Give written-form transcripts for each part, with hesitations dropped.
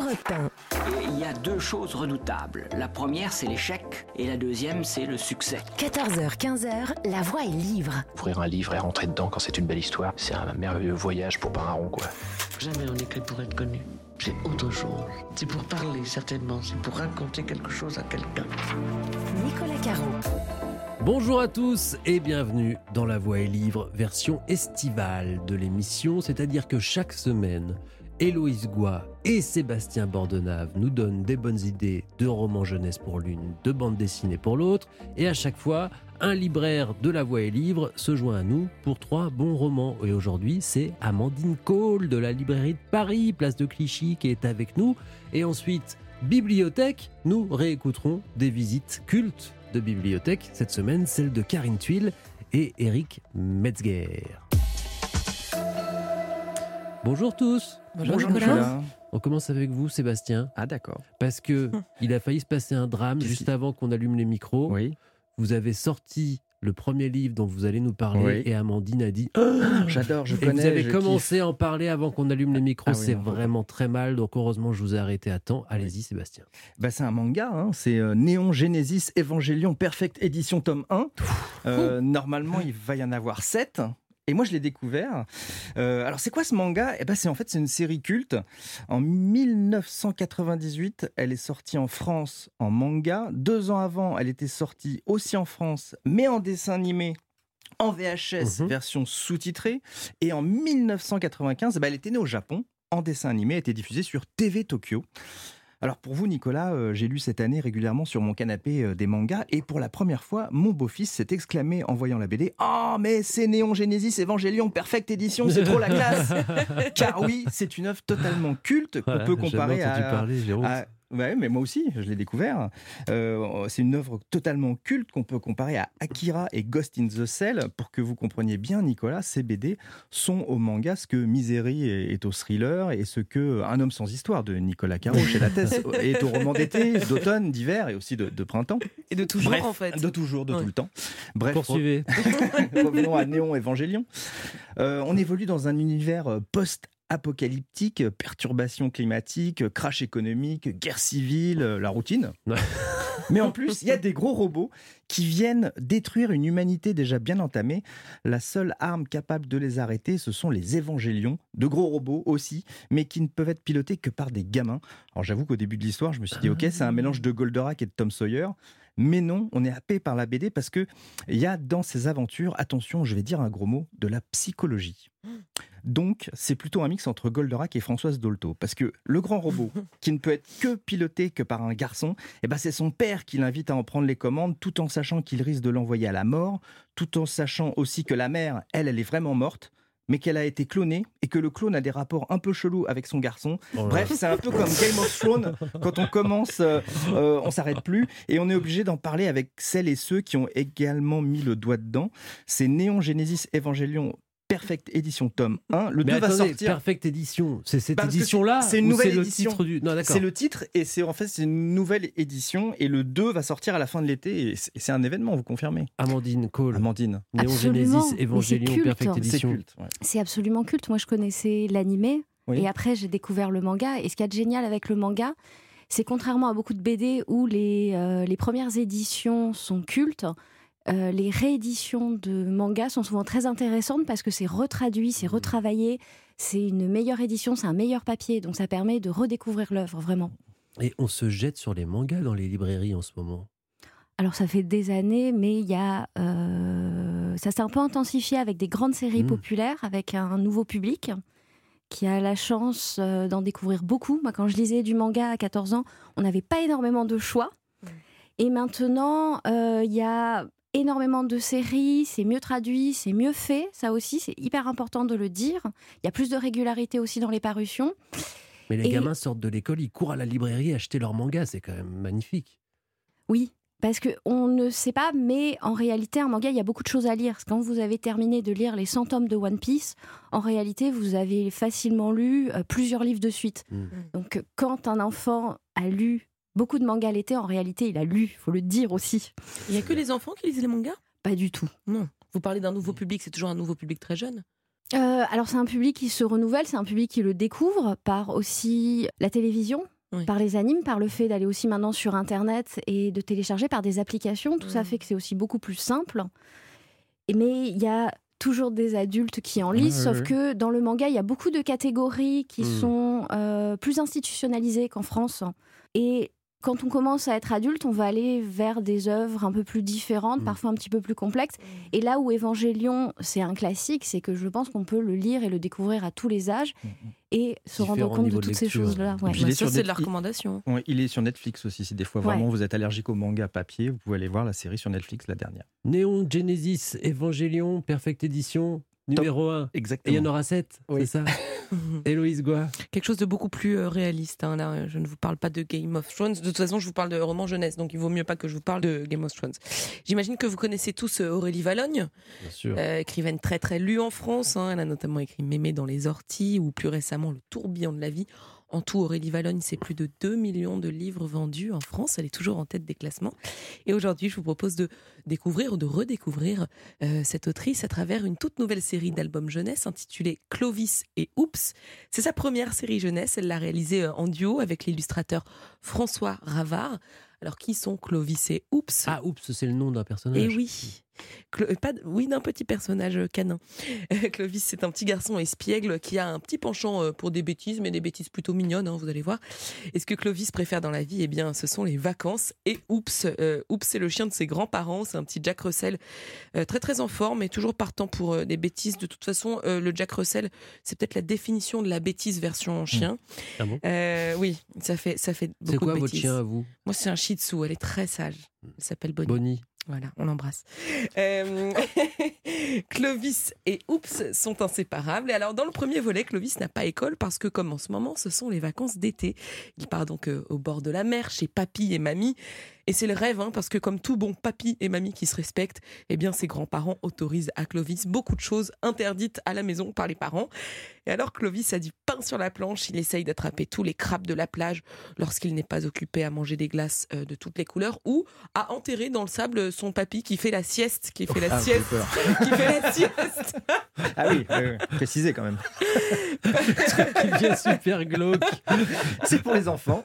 Europe 1. Et il y a deux choses redoutables. La première, c'est l'échec, et la deuxième, c'est le succès. 14h, 15h, La Voix est livre. Ouvrir un livre et rentrer dedans quand c'est une belle histoire, c'est un merveilleux voyage pour pas un rond, quoi. Jamais on écrit pour être connu. C'est autre chose. C'est pour parler, certainement. C'est pour raconter quelque chose à quelqu'un. Nicolas Caro. Bonjour à tous et bienvenue dans La Voix est livre, version estivale de l'émission, c'est-à-dire que chaque semaine, Héloïse Goua et Sébastien Bordenave nous donnent des bonnes idées de romans jeunesse pour l'une, de bande dessinée pour l'autre, et à chaque fois, un libraire de La Voix est livre se joint à nous pour 3 bons romans. Et aujourd'hui, c'est Amandine Cole de la librairie de Paris, place de Clichy, qui est avec nous. Et ensuite, Bibliothèque, nous réécouterons des visites cultes de bibliothèque. Cette semaine, celle de Karine Thuil et Éric Metzger. Bonjour tous. Bonjour Nicolas. On commence avec vous, Sébastien. Ah d'accord. Parce que il a failli se passer un drame juste avant qu'on allume les micros. Oui. Vous avez sorti le premier livre dont vous allez nous parler, Oui. et Amandine a dit J'adore, je et connais. vous avez je commencé kiffe. à en parler avant qu'on allume les micros. Ah oui, c'est non, vraiment très mal, donc heureusement je vous ai arrêté à temps. Allez-y Sébastien. C'est un manga, hein. C'est Néon Genesis Evangelion Perfect Edition tome 1. Normalement, il va y en avoir 7. Et moi, je l'ai découvert. Alors, c'est quoi ce manga ? C'est une série culte. En 1998, elle est sortie en France en manga. 2 ans avant, elle était sortie aussi en France, mais en dessin animé. En VHS, version sous-titrée. Et en 1995, elle était née au Japon, en dessin animé, elle était diffusée sur TV Tokyo. Alors pour vous, Nicolas, j'ai lu cette année régulièrement sur mon canapé des mangas, et pour la première fois, mon beau-fils s'est exclamé en voyant la BD « Oh, mais c'est Néon Genesis Evangelion Perfect Edition, c'est trop la classe !» Car oui, c'est une œuvre totalement culte qu'on peut comparer Ouais, mais moi aussi, je l'ai découvert. C'est une œuvre totalement culte qu'on peut comparer à Akira et Ghost in the Shell. Pour que vous compreniez bien, Nicolas, ces BD sont au manga ce que Misery est au thriller, et ce que Un homme sans histoire de Nicolas Caro chez Lattès est au roman d'été, d'automne, d'hiver et aussi de printemps. Et de toujours, Bref, en fait. De toujours, de tout le temps. Bref, Poursuivez. revenons à Néon Evangelion. On évolue dans un univers post-apocalyptique, perturbations climatiques, crash économique, guerre civile, la routine. Ouais. Mais en plus, il y a des gros robots qui viennent détruire une humanité déjà bien entamée. La seule arme capable de les arrêter, ce sont les évangélions, de gros robots aussi, mais qui ne peuvent être pilotés que par des gamins. Alors j'avoue qu'au début de l'histoire, je me suis dit, ok, c'est un mélange de Goldorak et de Tom Sawyer. Mais non, on est happé par la BD parce qu'il y a dans ces aventures, attention, je vais dire un gros mot, de la psychologie. Donc, c'est plutôt un mix entre Goldorak et Françoise Dolto. Parce que le grand robot, qui ne peut être que piloté que par un garçon, c'est son père qui l'invite à en prendre les commandes, tout en sachant qu'il risque de l'envoyer à la mort, tout en sachant aussi que la mère, elle est vraiment morte, mais qu'elle a été clonée, et que le clone a des rapports un peu chelous avec son garçon. Bref, c'est un peu comme Game of Thrones. Quand on commence, on s'arrête plus, et on est obligé d'en parler avec celles et ceux qui ont également mis le doigt dedans. C'est Néon Genesis Evangelion Perfect Edition tome 1. Le 2 va sortir. Perfect Edition, c'est cette Parce que édition-là c'est une ou nouvelle c'est édition. le titre du... Non, d'accord. C'est le titre, et c'est une nouvelle édition, et le 2 va sortir à la fin de l'été, et c'est un événement, vous confirmez ? Amandine Cole. Amandine. Néon Absolument. Genesis Evangelion Mais c'est Perfect culte. Edition. C'est culte. Ouais. C'est absolument culte. Moi, je connaissais l'animé, Oui. et après, j'ai découvert le manga. Et ce qu'il y a de génial avec le manga, c'est contrairement à beaucoup de BD où les premières éditions sont cultes, les rééditions de manga sont souvent très intéressantes parce que c'est retraduit, c'est retravaillé, c'est une meilleure édition, c'est un meilleur papier. Donc ça permet de redécouvrir l'œuvre, vraiment. Et on se jette sur les mangas dans les librairies en ce moment. Alors ça fait des années, mais il y a, ça s'est un peu intensifié avec des grandes séries populaires, avec un nouveau public qui a la chance d'en découvrir beaucoup. Moi, quand je lisais du manga à 14 ans, on n'avait pas énormément de choix. Et maintenant, il y a énormément de séries, c'est mieux traduit, c'est mieux fait. Ça aussi, c'est hyper important de le dire. Il y a plus de régularité aussi dans les parutions. Mais les gamins sortent de l'école, ils courent à la librairie acheter leurs mangas, c'est quand même magnifique. Oui, parce qu'on ne sait pas, mais en réalité, un manga, il y a beaucoup de choses à lire. Quand vous avez terminé de lire les 100 tomes de One Piece, en réalité, vous avez facilement lu plusieurs livres de suite. Donc, quand un enfant a lu beaucoup de mangas l'été, en réalité, il a lu, il faut le dire aussi. Il n'y a que les enfants qui lisent les mangas ? Pas du tout. Non. Vous parlez d'un nouveau public, c'est toujours un nouveau public très jeune ? Alors, c'est un public qui se renouvelle, c'est un public qui le découvre par aussi la télévision. Oui. par les animes, par le fait d'aller aussi maintenant sur Internet et de télécharger par des applications. Tout ça fait que c'est aussi beaucoup plus simple. Mais il y a toujours des adultes qui en lisent, sauf que dans le manga, il y a beaucoup de catégories qui sont plus institutionnalisées qu'en France. Et quand on commence à être adulte, on va aller vers des œuvres un peu plus différentes, parfois un petit peu plus complexes. Et là où Évangélion, c'est un classique, c'est que je pense qu'on peut le lire et le découvrir à tous les âges et se rendre Différents compte de niveaux de toutes ces lecture. choses-là. Ouais. Puis il est Ça, sur c'est de la Netflix. recommandation. Ouais, il est sur Netflix aussi. Si des fois vraiment vous êtes allergique au manga papier, vous pouvez aller voir la série sur Netflix, la dernière. Néon Genesis Évangélion, Perfect Edition, numéro 1. Et Exactement. il y en aura 7, Oui. c'est ça Héloïse Goua. Quelque chose de beaucoup plus réaliste. Hein. Là, je ne vous parle pas de Game of Thrones. De toute façon, je vous parle de roman jeunesse, donc il vaut mieux pas que je vous parle de Game of Thrones. J'imagine que vous connaissez tous Aurélie Valogne, Bien sûr. écrivaine très très lue en France. Hein. Elle a notamment écrit Mémé dans les orties ou plus récemment Le tourbillon de la vie. En tout, Aurélie Valogne, c'est plus de 2 millions de livres vendus en France. Elle est toujours en tête des classements. Et aujourd'hui, je vous propose de découvrir ou de redécouvrir cette autrice à travers une toute nouvelle série d'albums jeunesse intitulée Clovis et Oups. C'est sa première série jeunesse. Elle l'a réalisée en duo avec l'illustrateur François Ravard. Alors, qui sont Clovis et Oups ? Ah, oups, c'est le nom d'un personnage. Et oui, d'un petit personnage canin. Clovis, c'est un petit garçon espiègle qui a un petit penchant pour des bêtises, mais des bêtises plutôt mignonnes, hein, vous allez voir. Et ce que Clovis préfère dans la vie, eh bien, ce sont les vacances. Et Oups, c'est le chien de ses grands-parents, c'est un petit Jack Russell très très en forme et toujours partant pour des bêtises. De toute façon, le Jack Russell, c'est peut-être la définition de la bêtise version chien. Ah bon Oui, ça fait beaucoup C'est quoi de votre bêtises. chien à vous Moi, c'est un Shih Tzu, elle est très sage. Elle s'appelle Bonnie. Bonnie. Voilà, on l'embrasse. Clovis et Oups sont inséparables. Et alors, dans le premier volet, Clovis n'a pas école parce que, comme en ce moment, ce sont les vacances d'été. Il part donc au bord de la mer, chez papy et mamie. Et c'est le rêve, hein, parce que comme tout bon papy et mamie qui se respectent, eh bien, ses grands-parents autorisent à Clovis beaucoup de choses interdites à la maison par les parents. Et alors, Clovis a du pain sur la planche. Il essaye d'attraper tous les crabes de la plage lorsqu'il n'est pas occupé à manger des glaces de toutes les couleurs ou à enterrer dans le sable son papy qui fait la sieste. Qui fait la sieste. Ah oui, précisez quand même. Qui devient super glauque. C'est pour les enfants.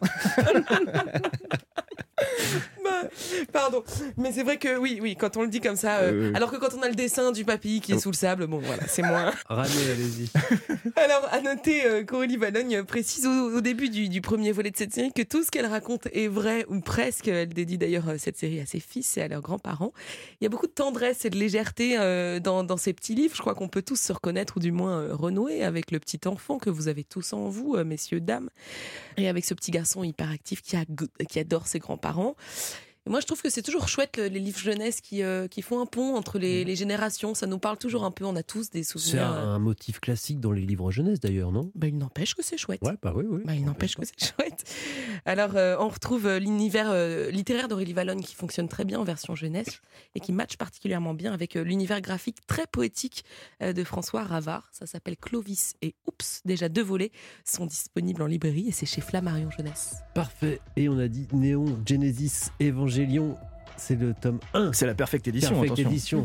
Pardon, mais c'est vrai que oui, quand on le dit comme ça, alors que quand on a le dessin du papy qui est sous le sable, bon voilà, c'est moins. Ramez, allez-y. Alors, à noter qu'Aurélie Valogne précise au début du premier volet de cette série que tout ce qu'elle raconte est vrai ou presque. Elle dédie d'ailleurs cette série à ses fils et à leurs grands-parents. Il y a beaucoup de tendresse et de légèreté dans ces petits livres. Je crois qu'on peut tous se reconnaître ou du moins renouer avec le petit enfant que vous avez tous en vous, messieurs, dames, et avec ce petit garçon hyperactif qui adore ses grands-parents. Et moi, je trouve que c'est toujours chouette les livres jeunesse qui font un pont entre les générations. Ça nous parle toujours un peu. On a tous des C'est souvenirs. un motif classique dans les livres jeunesse d'ailleurs, non Il n'empêche que c'est chouette. Ouais, bah oui. Il n'empêche que c'est chouette. Alors, on retrouve l'univers littéraire d'Aurélie Valogne qui fonctionne très bien en version jeunesse et qui matche particulièrement bien avec l'univers graphique très poétique de François Ravard. Ça s'appelle Clovis et Oups. Déjà 2 volets sont disponibles en librairie et c'est chez Flammarion Jeunesse. Parfait. Et on a dit Néon Genesis Évangélion, c'est le tome 1. C'est la Perfect Edition, Perfect attention. Edition.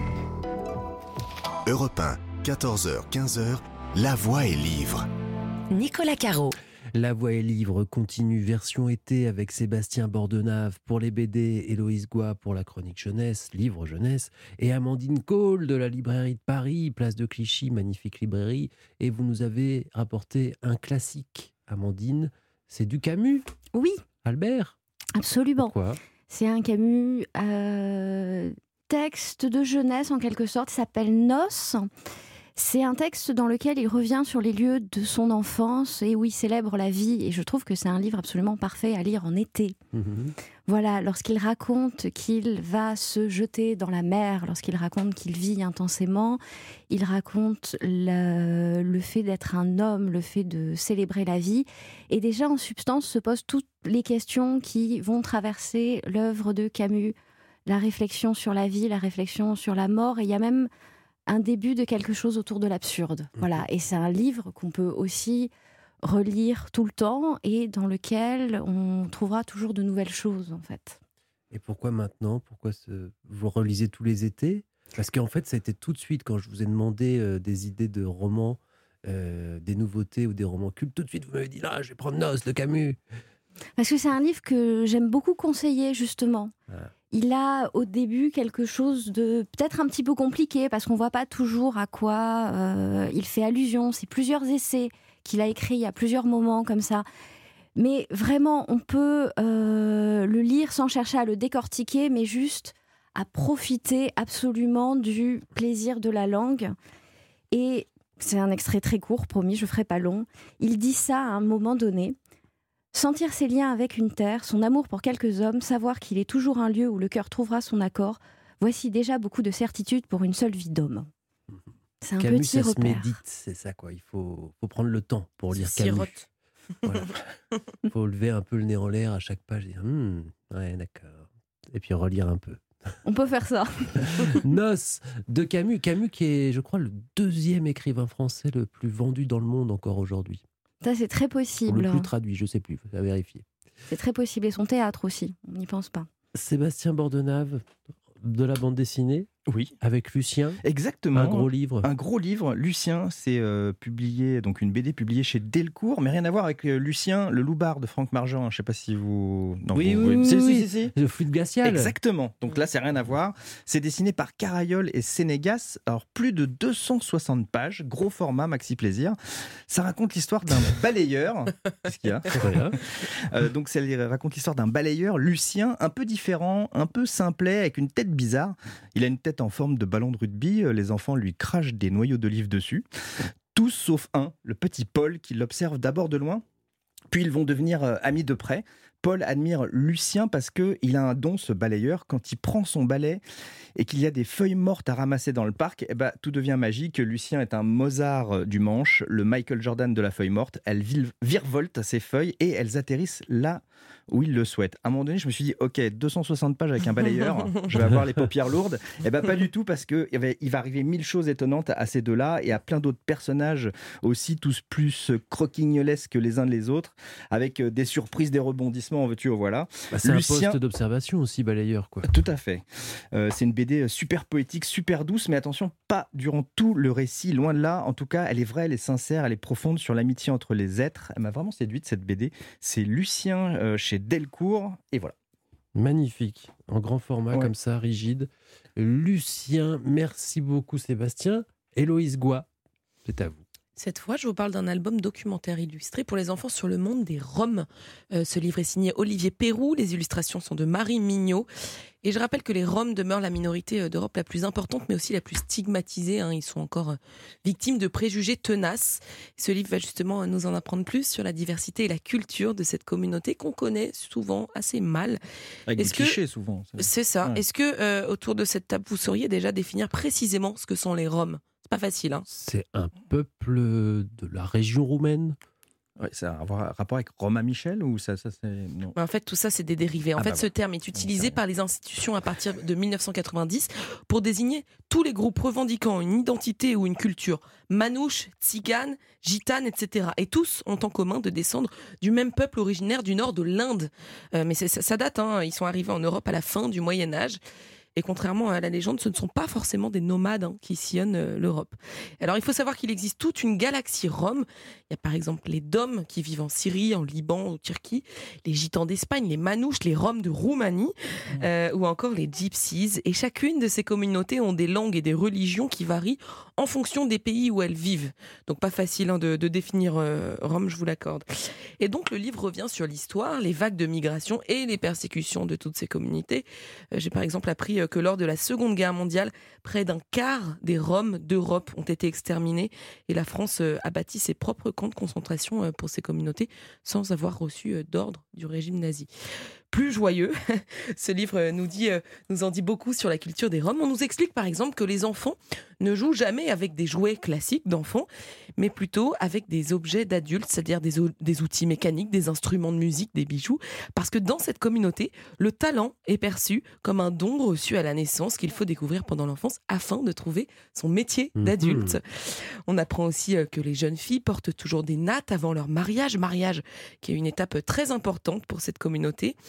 Europe 1, 14h, 15h, La Voix est livre. Nicolas Caro. La Voix est livre continue version été avec Sébastien Bordenave pour les BD, Héloïse Goua pour la chronique jeunesse, livre jeunesse, et Amandine Cole de la librairie de Paris, place de Clichy, magnifique librairie. Et vous nous avez rapporté un classique, Amandine, c'est du Camus. Oui, Albert. absolument. Quoi C'est un Camus texte de jeunesse en quelque sorte, il s'appelle Noces. C'est un texte dans lequel il revient sur les lieux de son enfance et où il célèbre la vie. Et je trouve que c'est un livre absolument parfait à lire en été. Voilà, lorsqu'il raconte qu'il va se jeter dans la mer, lorsqu'il raconte qu'il vit intensément, il raconte le fait d'être un homme, le fait de célébrer la vie. Et déjà, en substance, se posent toutes les questions qui vont traverser l'œuvre de Camus. La réflexion sur la vie, la réflexion sur la mort. Et il y a même un début de quelque chose autour de l'absurde. Voilà. Et c'est un livre qu'on peut aussi relire tout le temps et dans lequel on trouvera toujours de nouvelles choses, en fait. Et pourquoi maintenant ? Pourquoi vous relisez tous les étés ? Parce qu'en fait, ça a été tout de suite, quand je vous ai demandé des idées de romans des nouveautés ou des romans cultes, tout de suite vous m'avez dit là, je vais prendre Nos de Camus. Parce que c'est un livre que j'aime beaucoup conseiller, justement. Il a au début quelque chose de peut-être un petit peu compliqué, parce qu'on ne voit pas toujours à quoi il fait allusion. C'est plusieurs essais qu'il a écrits à plusieurs moments comme ça. Mais vraiment, on peut le lire sans chercher à le décortiquer, mais juste à profiter absolument du plaisir de la langue. Et c'est un extrait très court, promis, je ne ferai pas long. Il dit ça à un moment donné. Sentir ses liens avec une terre, son amour pour quelques hommes, savoir qu'il est toujours un lieu où le cœur trouvera son accord, voici déjà beaucoup de certitudes pour une seule vie d'homme. C'est un Camus, petit ça se repère. médite, c'est ça quoi. Il faut prendre le temps pour lire Camus. Sirote. Voilà. Il faut lever un peu le nez en l'air à chaque page et dire ouais, d'accord. Et puis relire un peu. On peut faire ça. Nos de Camus. Camus qui est, je crois, le 2e écrivain français le plus vendu dans le monde encore aujourd'hui. Ça, c'est très Ou possible. le plus traduit, je sais plus, faut vérifier. C'est très possible. Et son théâtre aussi, on n'y pense pas. Sébastien Bordenave, de la bande dessinée, Oui, avec Lucien, exactement. un gros livre. Un gros livre. Lucien, c'est publié, donc une BD publiée chez Delcourt, mais rien à voir avec Lucien, le loupard de Franck Margeant. Je ne sais pas si vous. Non, Oui, vous- oui, oui, Si, oui. si, si. Le fluide glacial. Exactement. Donc là, c'est rien à voir. C'est dessiné par Carayol et Sénégas. Alors, plus de 260 pages, gros format, maxi plaisir. Ça raconte l'histoire d'un balayeur. Qu'est-ce qu'il y a Voilà. Donc, ça raconte l'histoire d'un balayeur, Lucien, un peu différent, un peu simplet, avec une tête bizarre. Il a une tête en forme de ballon de rugby. Les enfants lui crachent des noyaux d'olive dessus. Tous sauf un, le petit Paul, qui l'observe d'abord de loin. Puis ils vont devenir amis de près. Paul admire Lucien parce qu'il a un don, ce balayeur. Quand il prend son balai et qu'il y a des feuilles mortes à ramasser dans le parc, tout devient magique. Lucien est un Mozart du Manche, le Michael Jordan de la feuille morte. Elles virevoltent ces feuilles et elles atterrissent là où il le souhaite. À un moment donné, je me suis dit, ok, 260 pages avec un balayeur, je vais avoir les paupières lourdes. Pas du tout, parce qu'il va arriver 1000 choses étonnantes à ces deux-là et à plein d'autres personnages aussi, tous plus croquignolesques les uns les autres, avec des surprises, des rebondissements, en veux-tu, en voilà. C'est Lucien- un poste d'observation aussi, balayeur, quoi. Tout à fait. C'est une BD super poétique, super douce, mais attention, pas durant tout le récit, loin de là. En tout cas, elle est vraie, elle est sincère, elle est profonde sur l'amitié entre les êtres. Elle m'a vraiment séduite, cette BD. C'est Lucien chez Delcourt, et voilà. Magnifique, en grand format Ouais. comme ça, rigide. Lucien, merci beaucoup Sébastien. Héloïse Goua, c'est à vous. Cette fois, je vous parle d'un album documentaire illustré pour les enfants sur le monde des Roms. Ce livre est signé Olivier Perroux, les illustrations sont de Marie Mignot. Et je rappelle que les Roms demeurent la minorité d'Europe la plus importante, mais aussi la plus stigmatisée. Ils sont encore victimes de préjugés tenaces. Ce livre va justement nous en apprendre plus sur la diversité et la culture de cette communauté qu'on connaît souvent assez mal. Avec Est-ce des que- clichés, souvent. C'est ça. Ouais. Est-ce que autour de cette table, vous sauriez déjà définir précisément ce que sont les Roms ? C'est pas facile, hein. C'est un peuple de la région roumaine. Ouais, ça a un rapport avec Romain Michel ou ça c'est... Non. Mais en fait, tout ça, c'est des dérivés. En Ah fait, bah ce voilà. terme est utilisé par les institutions à partir de 1990 pour désigner tous les groupes revendiquant une identité ou une culture. Manouche, tzigane, gitane, etc. Et tous ont en commun de descendre du même peuple originaire du nord de l'Inde. Mais ça date, hein. Ils sont arrivés en Europe à la fin du Moyen-Âge. Et contrairement à la légende, ce ne sont pas forcément des nomades qui sillonnent l'Europe. Alors il faut savoir qu'il existe toute une galaxie rom. Il y a par exemple les Dômes qui vivent en Syrie, en Liban, en Turquie, les Gitans d'Espagne, les Manouches, les Roms de Roumanie, ou encore les Gypsies. Et chacune de ces communautés ont des langues et des religions qui varient en fonction des pays où elles vivent. Donc pas facile de définir Rome, je vous l'accorde. Et donc le livre revient sur l'histoire, les vagues de migration et les persécutions de toutes ces communautés. J'ai par exemple appris que lors de la Seconde Guerre mondiale, près d'un quart des Roms d'Europe ont été exterminés et la France a bâti ses propres camps de concentration pour ces communautés sans avoir reçu d'ordre du régime nazi. Plus joyeux, ce livre nous en dit beaucoup sur la culture des Roms. On nous explique par exemple que les enfants ne jouent jamais avec des jouets classiques d'enfants, mais plutôt avec des objets d'adultes, c'est-à-dire des outils mécaniques, des instruments de musique, des bijoux, parce que dans cette communauté, le talent est perçu comme un don reçu à la naissance qu'il faut découvrir pendant l'enfance afin de trouver son métier d'adulte. On apprend aussi que les jeunes filles portent toujours des nattes avant leur mariage qui est une étape très importante pour cette communauté.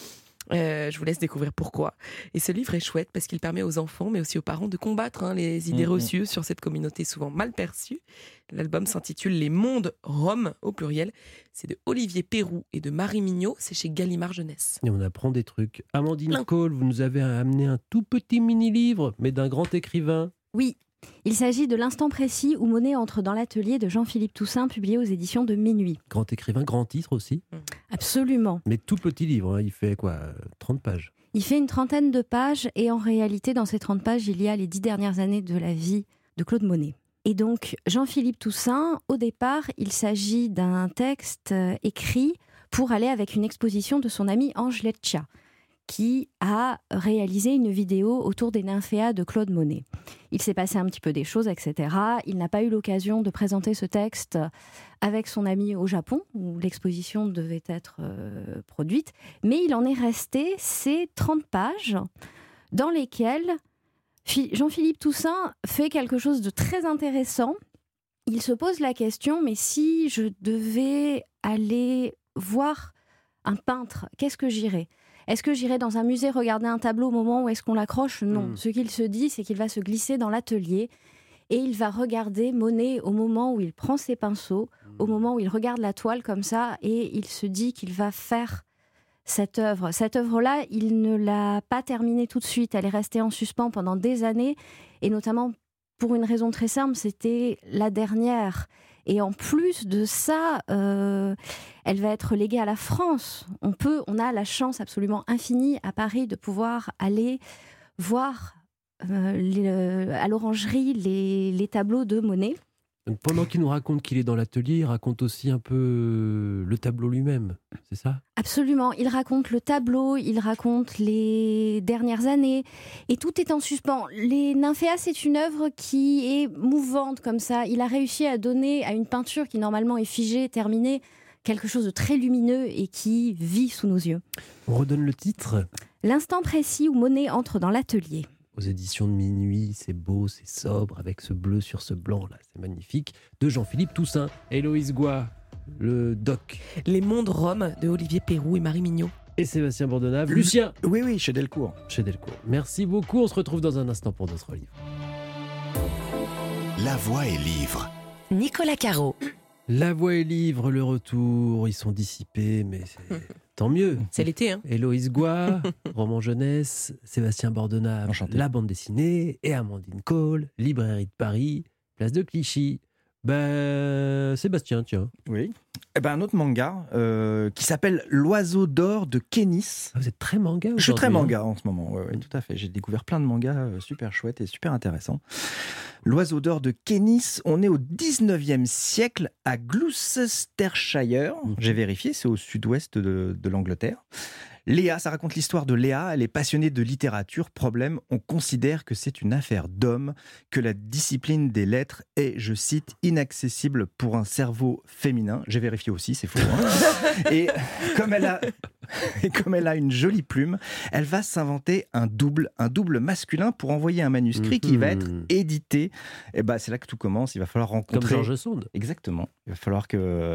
Je vous laisse découvrir pourquoi. Et ce livre est chouette parce qu'il permet aux enfants, mais aussi aux parents, de combattre les idées reçues sur cette communauté souvent mal perçue. L'album s'intitule Les Mondes Roms, au pluriel. C'est de Olivier Pérou et de Marie Mignot. C'est chez Gallimard Jeunesse. Et on apprend des trucs. Amandine Cole, vous nous avez amené un tout petit mini-livre, mais d'un grand écrivain. Oui, il s'agit de L'instant précis où Monet entre dans l'atelier de Jean-Philippe Toussaint, publié aux éditions de Minuit. Grand écrivain, grand titre aussi. Absolument. Mais tout petit livre, il fait quoi, 30 pages. Il fait une trentaine de pages et en réalité, dans ces 30 pages, il y a les 10 dernières années de la vie de Claude Monet. Et donc, Jean-Philippe Toussaint, au départ, il s'agit d'un texte écrit pour aller avec une exposition de son ami Ange Leccia, qui a réalisé une vidéo autour des nymphéas de Claude Monet. Il s'est passé un petit peu des choses, etc. Il n'a pas eu l'occasion de présenter ce texte avec son ami au Japon, où l'exposition devait être produite, mais il en est resté ces 30 pages dans lesquelles Jean-Philippe Toussaint fait quelque chose de très intéressant. Il se pose la question, mais si je devais aller voir un peintre, qu'est-ce que j'irais ? Est-ce que j'irai dans un musée regarder un tableau au moment où est-ce qu'on l'accroche ? Non. Ce qu'il se dit, c'est qu'il va se glisser dans l'atelier et il va regarder Monet au moment où il prend ses pinceaux, au moment où il regarde la toile comme ça, et il se dit qu'il va faire cette œuvre. Cette œuvre-là, il ne l'a pas terminée tout de suite. Elle est restée en suspens pendant des années, et notamment pour une raison très simple, c'était la dernière. Et en plus de ça, elle va être léguée à la France. On a la chance absolument infinie à Paris de pouvoir aller voir à l'orangerie les tableaux de Monet. Donc pendant qu'il nous raconte qu'il est dans l'atelier, il raconte aussi un peu le tableau lui-même, c'est ça ? Absolument, il raconte le tableau, il raconte les dernières années, et tout est en suspens. Les Nymphéas, c'est une œuvre qui est mouvante comme ça. Il a réussi à donner à une peinture qui normalement est figée, terminée, quelque chose de très lumineux et qui vit sous nos yeux. On redonne le titre ? L'instant précis où Monet entre dans l'atelier. Aux éditions de Minuit, c'est beau, c'est sobre, avec ce bleu sur ce blanc, là, c'est magnifique, de Jean-Philippe Toussaint. Héloïse Goua, le doc. Les Mondes Roms de Olivier Pérou et Marie Mignot. Et Sébastien Bordenave. Lucien. Oui, chez Delcourt. Chez Delcourt. Merci beaucoup, on se retrouve dans un instant pour d'autres livres. La Voix est livre. Nicolas Caro. La Voix est livre, le retour, ils sont dissipés, mais c'est... Tant mieux. C'est l'été, hein. Héloïse Goua, roman jeunesse, Sébastien Bordenave, Enchanté. la bande dessinée, et Amandine Cole, librairie de Paris, place de Clichy. Sébastien, tiens. Oui. Un autre manga qui s'appelle L'Oiseau d'or de Kénis. Vous êtes très manga aujourd'hui. Je suis très manga en ce moment, oui, tout à fait. J'ai découvert plein de mangas super chouettes et super intéressants. L'Oiseau d'or de Kénis, on est au 19e siècle à Gloucestershire. J'ai vérifié, c'est au sud-ouest de l'Angleterre. Léa, ça raconte l'histoire de Léa, elle est passionnée de littérature. Problème, on considère que c'est une affaire d'homme, que la discipline des lettres est, je cite, inaccessible pour un cerveau féminin. J'ai vérifié aussi, c'est faux. Hein. Et comme elle a une jolie plume, elle va s'inventer un double masculin pour envoyer un manuscrit qui va être édité. Et c'est là que tout commence, il va falloir rencontrer... Comme George Sand. Exactement. Il va falloir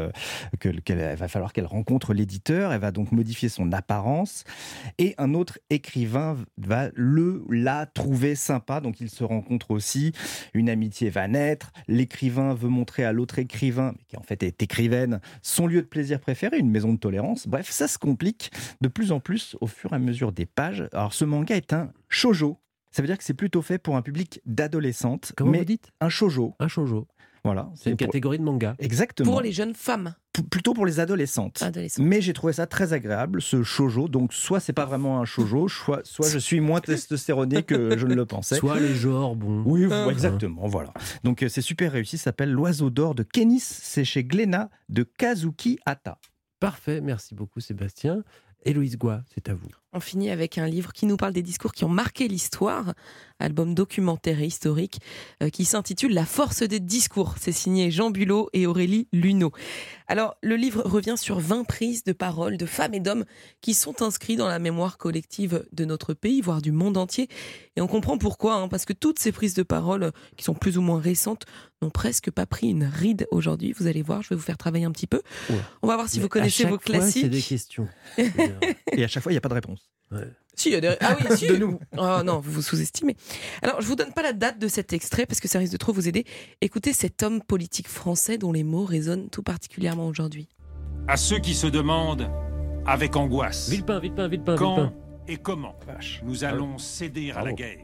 qu'elle rencontre l'éditeur, elle va donc modifier son apparence. Et un autre écrivain va la trouver sympa, donc ils se rencontrent aussi, une amitié va naître, l'écrivain veut montrer à l'autre écrivain, qui en fait est écrivaine, son lieu de plaisir préféré, une maison de tolérance. Bref, ça se complique de plus en plus au fur et à mesure des pages. Alors ce manga est un shoujo, ça veut dire que c'est plutôt fait pour un public d'adolescentes. Comment vous dites ? Un shoujo. Un shoujo. Voilà, c'est une catégorie de manga. Exactement. Pour les jeunes femmes. Plutôt pour les adolescentes. Mais j'ai trouvé ça très agréable, ce shoujo. Donc, soit c'est pas vraiment un shoujo, soit je suis moins testostéroné que je ne le pensais. Soit les genres, bon. Oui, exactement, voilà. Donc, c'est super réussi. Ça s'appelle L'Oiseau d'or de Kénis. C'est chez Glénat de Kazuki Hata. Parfait, merci beaucoup Sébastien. Héloïse Goua, c'est à vous. On finit avec un livre qui nous parle des discours qui ont marqué l'histoire, album documentaire et historique qui s'intitule La force des discours. C'est signé Jean Bulot et Aurélie Luneau. Alors, le livre revient sur 20 prises de parole de femmes et d'hommes qui sont inscrits dans la mémoire collective de notre pays, voire du monde entier. Et on comprend pourquoi, parce que toutes ces prises de parole, qui sont plus ou moins récentes, n'ont presque pas pris une ride aujourd'hui. Vous allez voir, je vais vous faire travailler un petit peu. On va voir si vous connaissez vos classiques. C'est des questions. Et à chaque fois, il n'y a pas de réponse. Ouais. Si, il y a des... Ah oui, si. De nous. Oh non, vous vous sous-estimez. Alors, je vous donne pas la date de cet extrait parce que ça risque de trop vous aider. Écoutez cet homme politique français dont les mots résonnent tout particulièrement aujourd'hui. À ceux qui se demandent avec angoisse Villepin. quand et comment nous allons céder à la Bravo. guerre.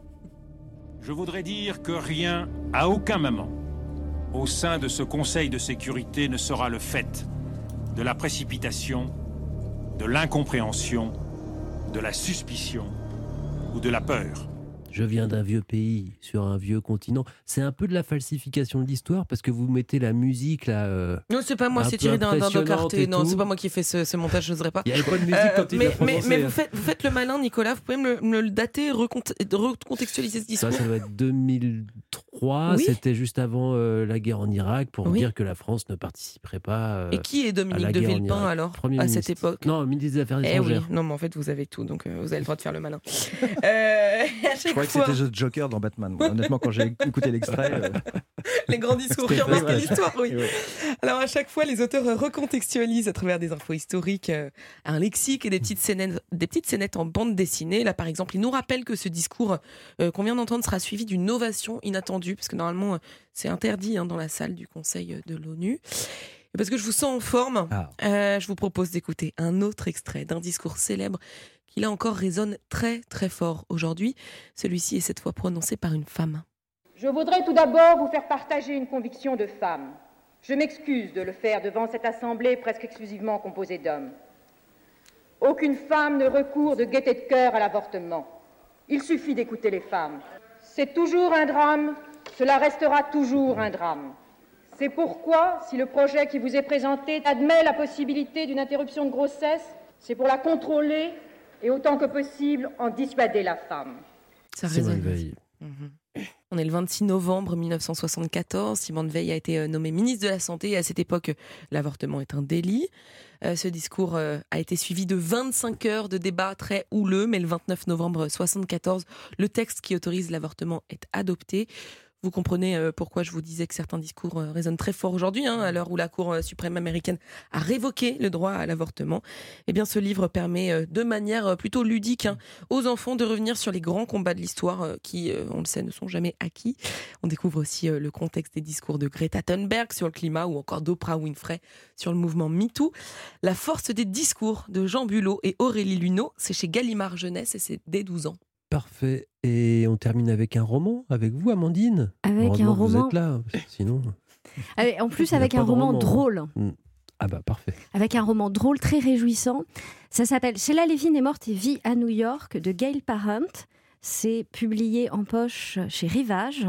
Je voudrais dire que rien, à aucun moment, au sein de ce Conseil de sécurité ne sera le fait de la précipitation, de l'incompréhension, de la suspicion ou de la peur. Je viens d'un vieux pays, sur un vieux continent. C'est un peu de la falsification de l'histoire parce que vous mettez la musique là. Non, c'est pas moi, Un c'est peu tiré d'un doc impressionnante Arte. et Non, tout. c'est pas moi qui ai fait ce montage, je n'oserais pas. Il n'y avait pas de musique quand il mais, l'a prononcé. mais vous faites le malin, Nicolas. Vous pouvez me le dater, recontextualiser ce discours. Ça doit être 2003. Oui. C'était juste avant la guerre en Irak pour Oui. dire que la France ne participerait pas. Et qui est à Dominique la de guerre en Villepin Irak. alors Premier à ministre. cette époque? Non, ministre des Affaires Eh oui, étrangères. non, mais en fait vous avez tout, donc vous avez le droit de faire le malin. À Je chaque croyais que fois, c'était The Joker dans Batman. Moi, honnêtement, quand j'ai écouté l'extrait. les grands discours qui C'était- ont marqué ouais. l'histoire, oui. Ouais. Alors à chaque fois, les auteurs recontextualisent à travers des infos historiques, un lexique et des petites scénettes en bande dessinée. Là, par exemple, ils nous rappellent que ce discours qu'on vient d'entendre sera suivi d'une ovation inattendue, parce que normalement, c'est interdit dans la salle du Conseil de l'ONU. Et parce que je vous sens en forme, je vous propose d'écouter un autre extrait d'un discours célèbre qui, là encore, résonne très très fort aujourd'hui. Celui-ci est cette fois prononcé par une femme. Je voudrais tout d'abord vous faire partager une conviction de femme. Je m'excuse de le faire devant cette assemblée presque exclusivement composée d'hommes. Aucune femme ne recourt de gaieté de cœur à l'avortement. Il suffit d'écouter les femmes. C'est toujours un drame, cela restera toujours un drame. C'est pourquoi, si le projet qui vous est présenté admet la possibilité d'une interruption de grossesse, c'est pour la contrôler et autant que possible en dissuader la femme. Ça Simone résonne. Veil. On est le 26 novembre 1974. Simone Veil a été nommée ministre de la Santé et à cette époque, l'avortement est un délit. Ce discours a été suivi de 25 heures de débats très houleux, mais le 29 novembre 1974, le texte qui autorise l'avortement est adopté. Vous comprenez pourquoi je vous disais que certains discours résonnent très fort aujourd'hui, à l'heure où la Cour suprême américaine a révoqué le droit à l'avortement. Eh bien, ce livre permet de manière plutôt ludique aux enfants de revenir sur les grands combats de l'histoire qui, on le sait, ne sont jamais acquis. On découvre aussi le contexte des discours de Greta Thunberg sur le climat ou encore d'Oprah Winfrey sur le mouvement MeToo. La force des discours de Jean Bulot et Aurélie Luneau, c'est chez Gallimard Jeunesse et c'est dès 12 ans. Parfait. Et on termine avec un roman, avec vous, Amandine. Avec Heureusement un que vous roman. êtes là, parce que sinon. En plus, Il y a avec pas un de roman roman. drôle. Ah bah parfait. Avec un roman drôle, très réjouissant. Ça s'appelle Sheila Levin est morte et vit à New York de Gail Parent. C'est publié en poche chez Rivage.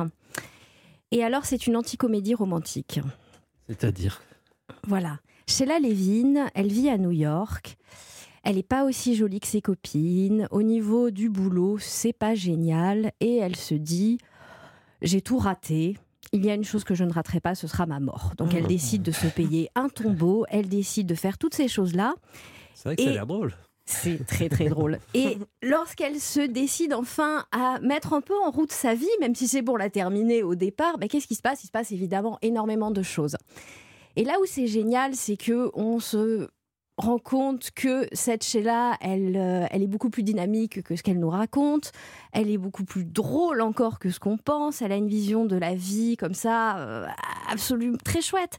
Et alors, c'est une anticomédie romantique. C'est-à-dire Voilà. Sheila Levin, elle vit à New York. Elle n'est pas aussi jolie que ses copines. Au niveau du boulot, c'est pas génial. Et elle se dit, j'ai tout raté. Il y a une chose que je ne raterai pas, ce sera ma mort. Donc elle décide de se payer un tombeau. Elle décide de faire toutes ces choses-là. C'est vrai que ça a l'air drôle. C'est très très drôle. Et lorsqu'elle se décide enfin à mettre un peu en route sa vie, même si c'est pour la terminer au départ, qu'est-ce qui se passe ? Il se passe évidemment énormément de choses. Et là où c'est génial, c'est qu'on se rend compte que cette Sheila, elle est beaucoup plus dynamique que ce qu'elle nous raconte. Elle est beaucoup plus drôle encore que ce qu'on pense. Elle a une vision de la vie comme ça, absolument très chouette.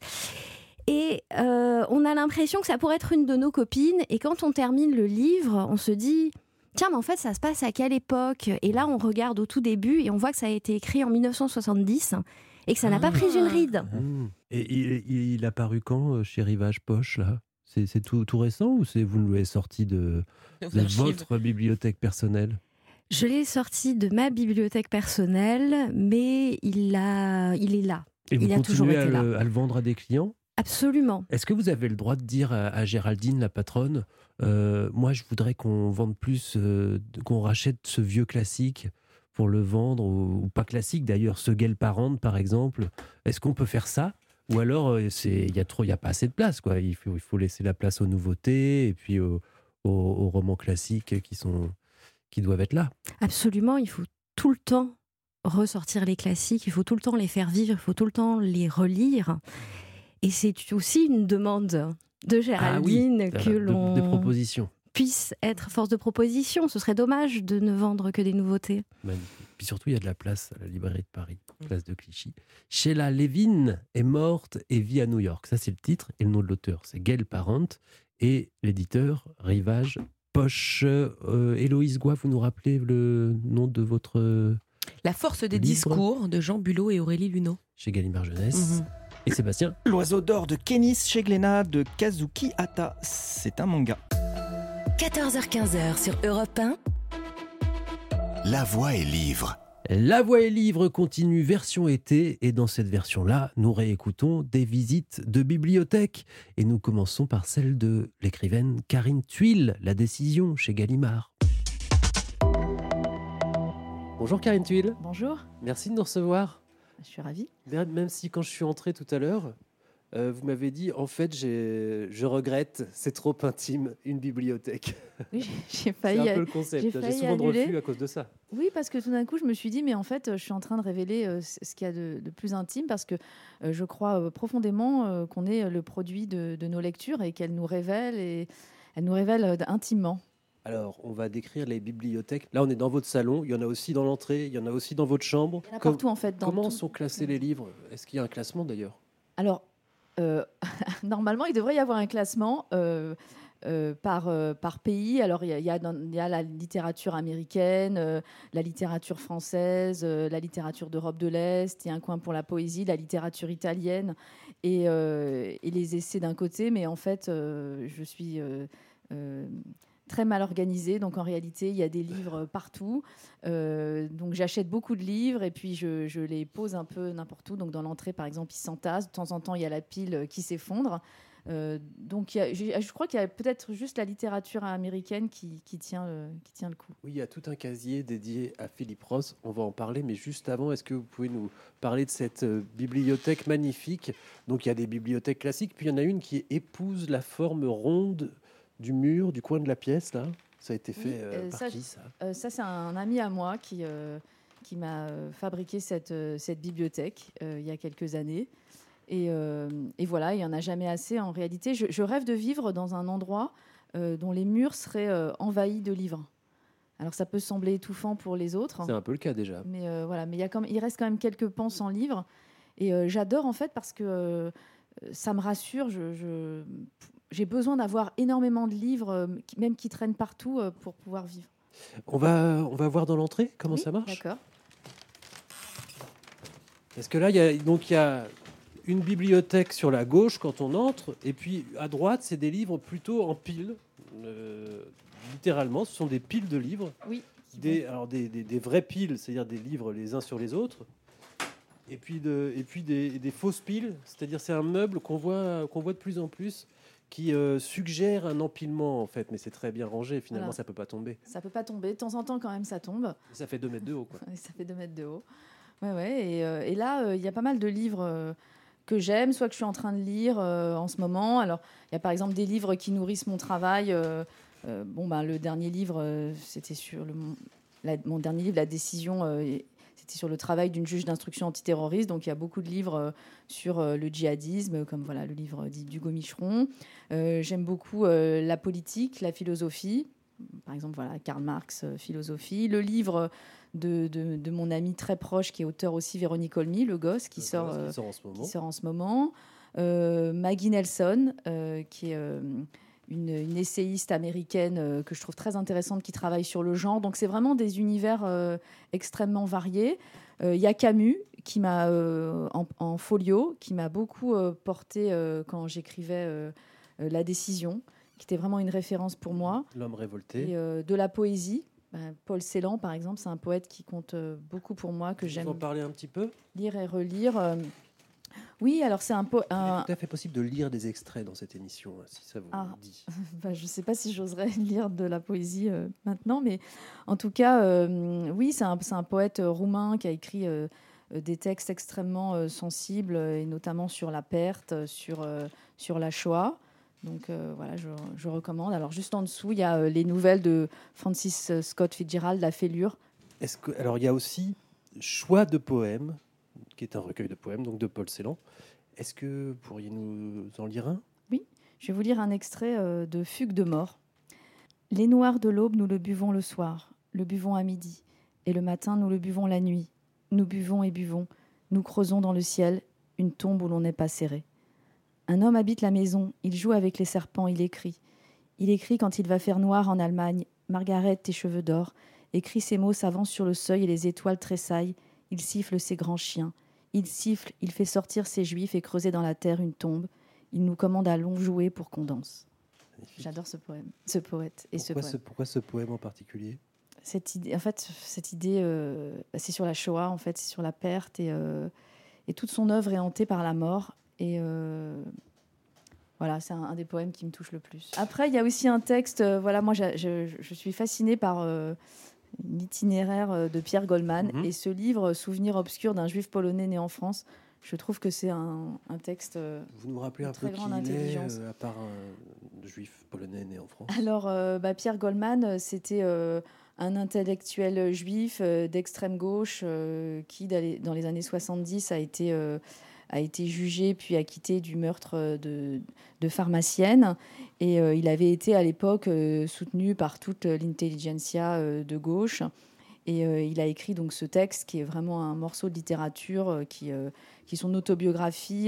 Et on a l'impression que ça pourrait être une de nos copines. Et quand on termine le livre, on se dit... Tiens, mais en fait, ça se passe à quelle époque ? Et là, on regarde au tout début et on voit que ça a été écrit en 1970 et que ça n'a pas pris une ride. Et il a paru quand chez Rivage Poche, là ? C'est tout récent ou vous nous l'avez sorti de votre bibliothèque personnelle ? Je l'ai sorti de ma bibliothèque personnelle, mais il est là. Et vous il a toujours continuez été là. à le vendre à des clients ? Absolument. Est-ce que vous avez le droit de dire à Géraldine, la patronne, moi je voudrais qu'on vende plus, qu'on rachète ce vieux classique pour le vendre, ou pas classique d'ailleurs, ce Gail Parent par exemple. Est-ce qu'on peut faire ça ? Ou alors il y a pas assez de place, quoi. Il faut laisser la place aux nouveautés et puis aux romans classiques qui doivent être là. Absolument, il faut tout le temps ressortir les classiques, il faut tout le temps les faire vivre, il faut tout le temps les relire. Et c'est aussi une demande de Géraldine des que l'on... Des propositions. puisse être force de proposition. Ce serait dommage de ne vendre que des nouveautés. Magnifique. Puis surtout, il y a de la place à la librairie de Paris, place de Clichy. Sheila Levin est morte et vit à New York. Ça, c'est le titre. Et le nom de l'auteur, c'est Gail Parent. Et l'éditeur, Rivage Poche. Héloïse Goua, vous nous rappelez le nom de votre La force des livre discours de Jean Bulot et Aurélie Luneau. Chez Gallimard Jeunesse. Et Sébastien? L'oiseau d'or de Kenis chez Glénat de Kazuki Hata. C'est un manga. 14h-15h sur Europe 1. La voix est livre. La voix est livre continue version été et dans cette version-là, nous réécoutons des visites de bibliothèques et nous commençons par celle de l'écrivaine Karine Thuil, La décision chez Gallimard. Bonjour Karine Thuil. Bonjour, Merci de nous recevoir. je suis ravie. Même si quand je suis entré tout à l'heure, vous m'avez dit en fait je regrette, c'est trop intime, une bibliothèque. Oui, j'ai C'est failli. un peu le concept. J'ai failli souvent de annuler. refus à cause de ça. Oui, parce que tout d'un coup, je me suis dit, mais en fait, je suis en train de révéler ce qu'il y a de plus intime, parce que je crois profondément qu'on est le produit de nos lectures et qu'elles nous révèlent, et elles nous révèlent intimement. Alors, on va décrire les bibliothèques. Là, on est dans votre salon. Il y en a aussi dans l'entrée. Il y en a aussi dans votre chambre. Il y en a partout, en fait. Comment sont classés les livres? Est-ce qu'il y a un classement, d'ailleurs? Alors, normalement, il devrait y avoir un classement par pays. Alors, il y a la littérature américaine, la littérature française, la littérature d'Europe de l'Est. Il y a un coin pour la poésie, la littérature italienne et les essais d'un côté. Mais en fait, je suis très mal organisée. Donc, en réalité, il y a des livres partout. Donc, j'achète beaucoup de livres et puis je les pose un peu n'importe où. Donc, dans l'entrée, par exemple, ils s'entassent. De temps en temps, il y a la pile qui s'effondre. Donc, je crois qu'il y a peut-être juste la littérature américaine qui tient le coup. Oui, il y a tout un casier dédié à Philippe Ross. On va en parler, mais juste avant, est-ce que vous pouvez nous parler de cette bibliothèque magnifique? Donc, il y a des bibliothèques classiques, puis il y en a une qui épouse la forme ronde du mur, du coin de la pièce, là. Ça a été fait par qui, ça? Ça, c'est un ami à moi qui m'a fabriqué cette bibliothèque il y a quelques années. Et voilà, il n'y en a jamais assez. En réalité, je rêve de vivre dans un endroit dont les murs seraient envahis de livres. Alors, ça peut sembler étouffant pour les autres. C'est un peu le cas déjà. Mais voilà, mais il reste quand même quelques pans sans livres. Et j'adore, en fait, parce que ça me rassure. J'ai besoin d'avoir énormément de livres, même qui traînent partout, pour pouvoir vivre. On va voir dans l'entrée comment ça marche. D'accord. Parce que là, il y a une bibliothèque sur la gauche quand on entre, et puis à droite, c'est des livres plutôt en piles. Littéralement, ce sont des piles de livres. Oui. Des vraies piles, c'est-à-dire des livres les uns sur les autres. Et puis des fausses piles, c'est-à-dire c'est un meuble qu'on voit de plus en plus, qui suggère un empilement, en fait, mais c'est très bien rangé, finalement, Voilà. Ça peut pas tomber. Ça peut pas tomber. De temps en temps, quand même, ça tombe. Ça fait 2 mètres de haut, quoi. Ça fait 2 mètres de haut. Ouais. Et là, il y a pas mal de livres que j'aime, soit que je suis en train de lire en ce moment. Alors, il y a par exemple des livres qui nourrissent mon travail. Le dernier livre, c'était sur mon dernier livre, La décision. C'était sur le travail d'une juge d'instruction antiterroriste. Donc, il y a beaucoup de livres sur le djihadisme, comme voilà, le livre d'Hugo Micheron. J'aime beaucoup la politique, la philosophie. Par exemple, voilà, Karl Marx, philosophie. Le livre de mon ami très proche, qui est auteur aussi, Véronique Olmy, Le Gosse, qui sort en ce moment. Maggie Nelson, qui est une essayiste américaine que je trouve très intéressante, qui travaille sur le genre. Donc, c'est vraiment des univers extrêmement variés. Il y a Camus, qui m'a en folio, qui m'a beaucoup porté quand j'écrivais La décision, qui était vraiment une référence pour moi. L'homme révolté. Et de la poésie. Paul Celan, par exemple, c'est un poète qui compte beaucoup pour moi, que j'aime. Vous en parler un petit peu? Lire et relire. Oui, alors c'est Il est tout à fait possible de lire des extraits dans cette émission, si ça vous dit. Je ne sais pas si j'oserais lire de la poésie maintenant, mais en tout cas, oui, c'est un poète roumain qui a écrit des textes extrêmement sensibles, et notamment sur la perte, sur la Shoah. Donc voilà, je recommande. Alors juste en dessous, il y a les nouvelles de Francis Scott Fitzgerald, La Fêlure. Alors il y a aussi Choix de poèmes, qui est un recueil de poèmes, donc de Paul Celan. Est-ce que vous pourriez nous en lire un? Oui, je vais vous lire un extrait de Fugue de mort. Les noirs de l'aube, nous le buvons le soir, le buvons à midi, et le matin, nous le buvons la nuit. Nous buvons et buvons, nous creusons dans le ciel une tombe où l'on n'est pas serré. Un homme habite la maison, il joue avec les serpents, il écrit. Il écrit quand il va faire noir en Allemagne, Margaret, tes cheveux d'or. Écrit ces mots, s'avance sur le seuil et les étoiles tressaillent. Il siffle ses grands chiens. Il siffle, il fait sortir ses juifs et creuser dans la terre une tombe. Il nous commande à long jouer pour qu'on danse. Magnifique. J'adore ce poème, ce poète et pourquoi ce poème. Pourquoi ce poème en particulier ? Cette idée, c'est sur la Shoah, en fait, c'est sur la perte et toute son œuvre est hantée par la mort. Et voilà, c'est un des poèmes qui me touche le plus. Après, il y a aussi un texte. Moi, je suis fascinée par l'itinéraire de Pierre Goldman et ce livre, Souvenirs obscurs d'un juif polonais né en France. Je trouve que c'est un texte. Vous nous rappelez un peu qui il est, à part un juif polonais né en France. Alors, Pierre Goldman, c'était un intellectuel juif d'extrême gauche qui, dans les années 70, a été jugé puis acquitté du meurtre de pharmacienne. Et il avait été à l'époque soutenu par toute l'intelligentsia de gauche. Et il a écrit donc ce texte qui est vraiment un morceau de littérature qui est son autobiographie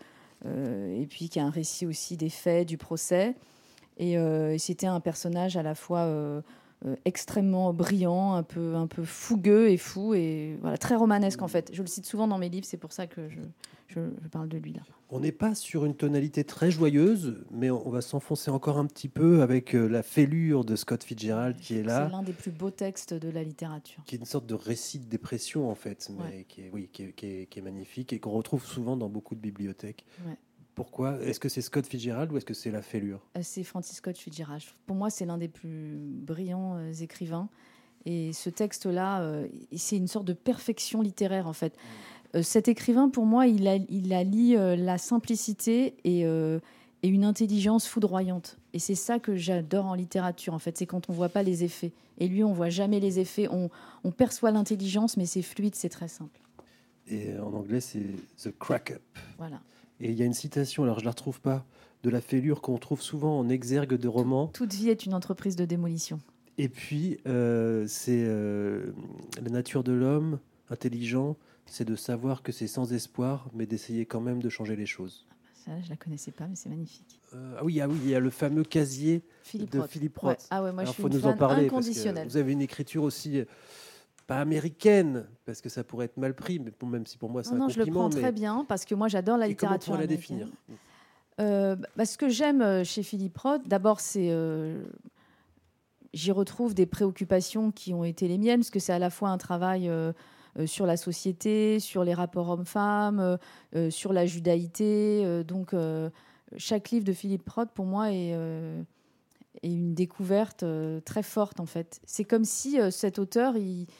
et puis qui est un récit aussi des faits du procès. Et c'était un personnage à la fois extrêmement brillant, un peu fougueux et fou, et voilà, très romanesque en fait. Je le cite souvent dans mes livres, c'est pour ça que je parle de lui là. On n'est pas sur une tonalité très joyeuse, mais on va s'enfoncer encore un petit peu avec la fêlure de Scott Fitzgerald qui est là. C'est l'un des plus beaux textes de la littérature. Qui est une sorte de récit de dépression en fait, mais qui est magnifique et qu'on retrouve souvent dans beaucoup de bibliothèques. Ouais. Pourquoi ? Est-ce que c'est Scott Fitzgerald ou est-ce que c'est la fêlure ? C'est Francis Scott Fitzgerald. Pour moi, c'est l'un des plus brillants écrivains. Et ce texte-là, c'est une sorte de perfection littéraire, en fait. Cet écrivain, pour moi, il allie la simplicité et une intelligence foudroyante. Et c'est ça que j'adore en littérature, en fait. C'est quand on ne voit pas les effets. Et lui, on ne voit jamais les effets. On perçoit l'intelligence, mais c'est fluide, c'est très simple. Et en anglais, c'est « the crack-up ». Voilà. Et il y a une citation, alors je ne la retrouve pas, de la fêlure qu'on trouve souvent en exergue de romans. Toute vie est une entreprise de démolition. Et puis, c'est la nature de l'homme intelligent, c'est de savoir que c'est sans espoir, mais d'essayer quand même de changer les choses. Ça, je ne la connaissais pas, mais c'est magnifique. Oui, il y a le fameux casier de Philippe Roth. Ouais. Ah ouais, moi je suis faut une nous fan en parler, inconditionnelle. Parce que vous avez une écriture aussi... pas américaine, parce que ça pourrait être mal pris, mais même si pour moi c'est un compliment. Non, je le prends très bien, parce que moi j'adore la littérature américaine. Comment on pourrait la définir ? Ce que j'aime chez Philippe Roth, d'abord c'est... j'y retrouve des préoccupations qui ont été les miennes, parce que c'est à la fois un travail sur la société, sur les rapports hommes-femmes, sur la judaïté. Donc chaque livre de Philippe Roth, pour moi, est une découverte très forte, en fait. C'est comme si cet auteur...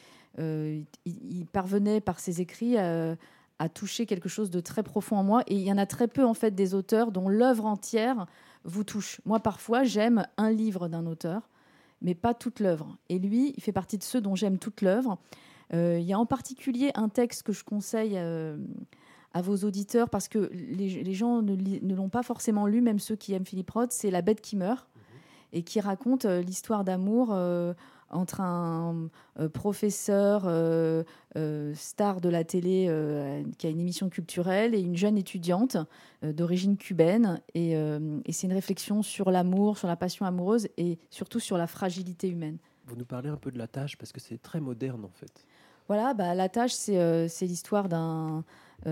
il parvenait par ses écrits à toucher quelque chose de très profond en moi, et il y en a très peu en fait des auteurs dont l'œuvre entière vous touche. Moi parfois j'aime un livre d'un auteur mais pas toute l'œuvre, et lui il fait partie de ceux dont j'aime toute l'œuvre. Il y a en particulier un texte que je conseille à vos auditeurs parce que les gens ne l'ont pas forcément lu, même ceux qui aiment Philippe Roth. C'est La bête qui meurt et qui raconte l'histoire d'amour entre un professeur star de la télé qui a une émission culturelle et une jeune étudiante d'origine cubaine. Et c'est une réflexion sur l'amour, sur la passion amoureuse et surtout sur la fragilité humaine. Vous nous parlez un peu de La Tâche, parce que c'est très moderne en fait. Voilà, La Tâche, c'est l'histoire d'un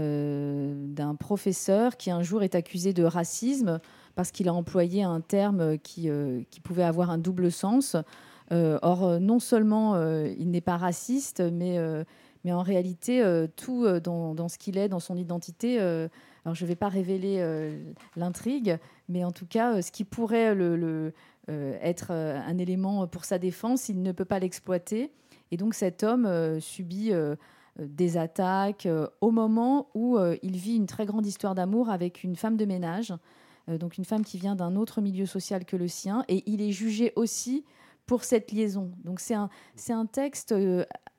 professeur qui un jour est accusé de racisme parce qu'il a employé un terme qui pouvait avoir un double sens. Or, non seulement il n'est pas raciste, mais en réalité, tout dans ce qu'il est, dans son identité, alors je ne vais pas révéler l'intrigue, mais en tout cas, ce qui pourrait être un élément pour sa défense, il ne peut pas l'exploiter. Et donc cet homme subit des attaques au moment où il vit une très grande histoire d'amour avec une femme de ménage, donc une femme qui vient d'un autre milieu social que le sien, et il est jugé aussi pour cette liaison. Donc c'est un texte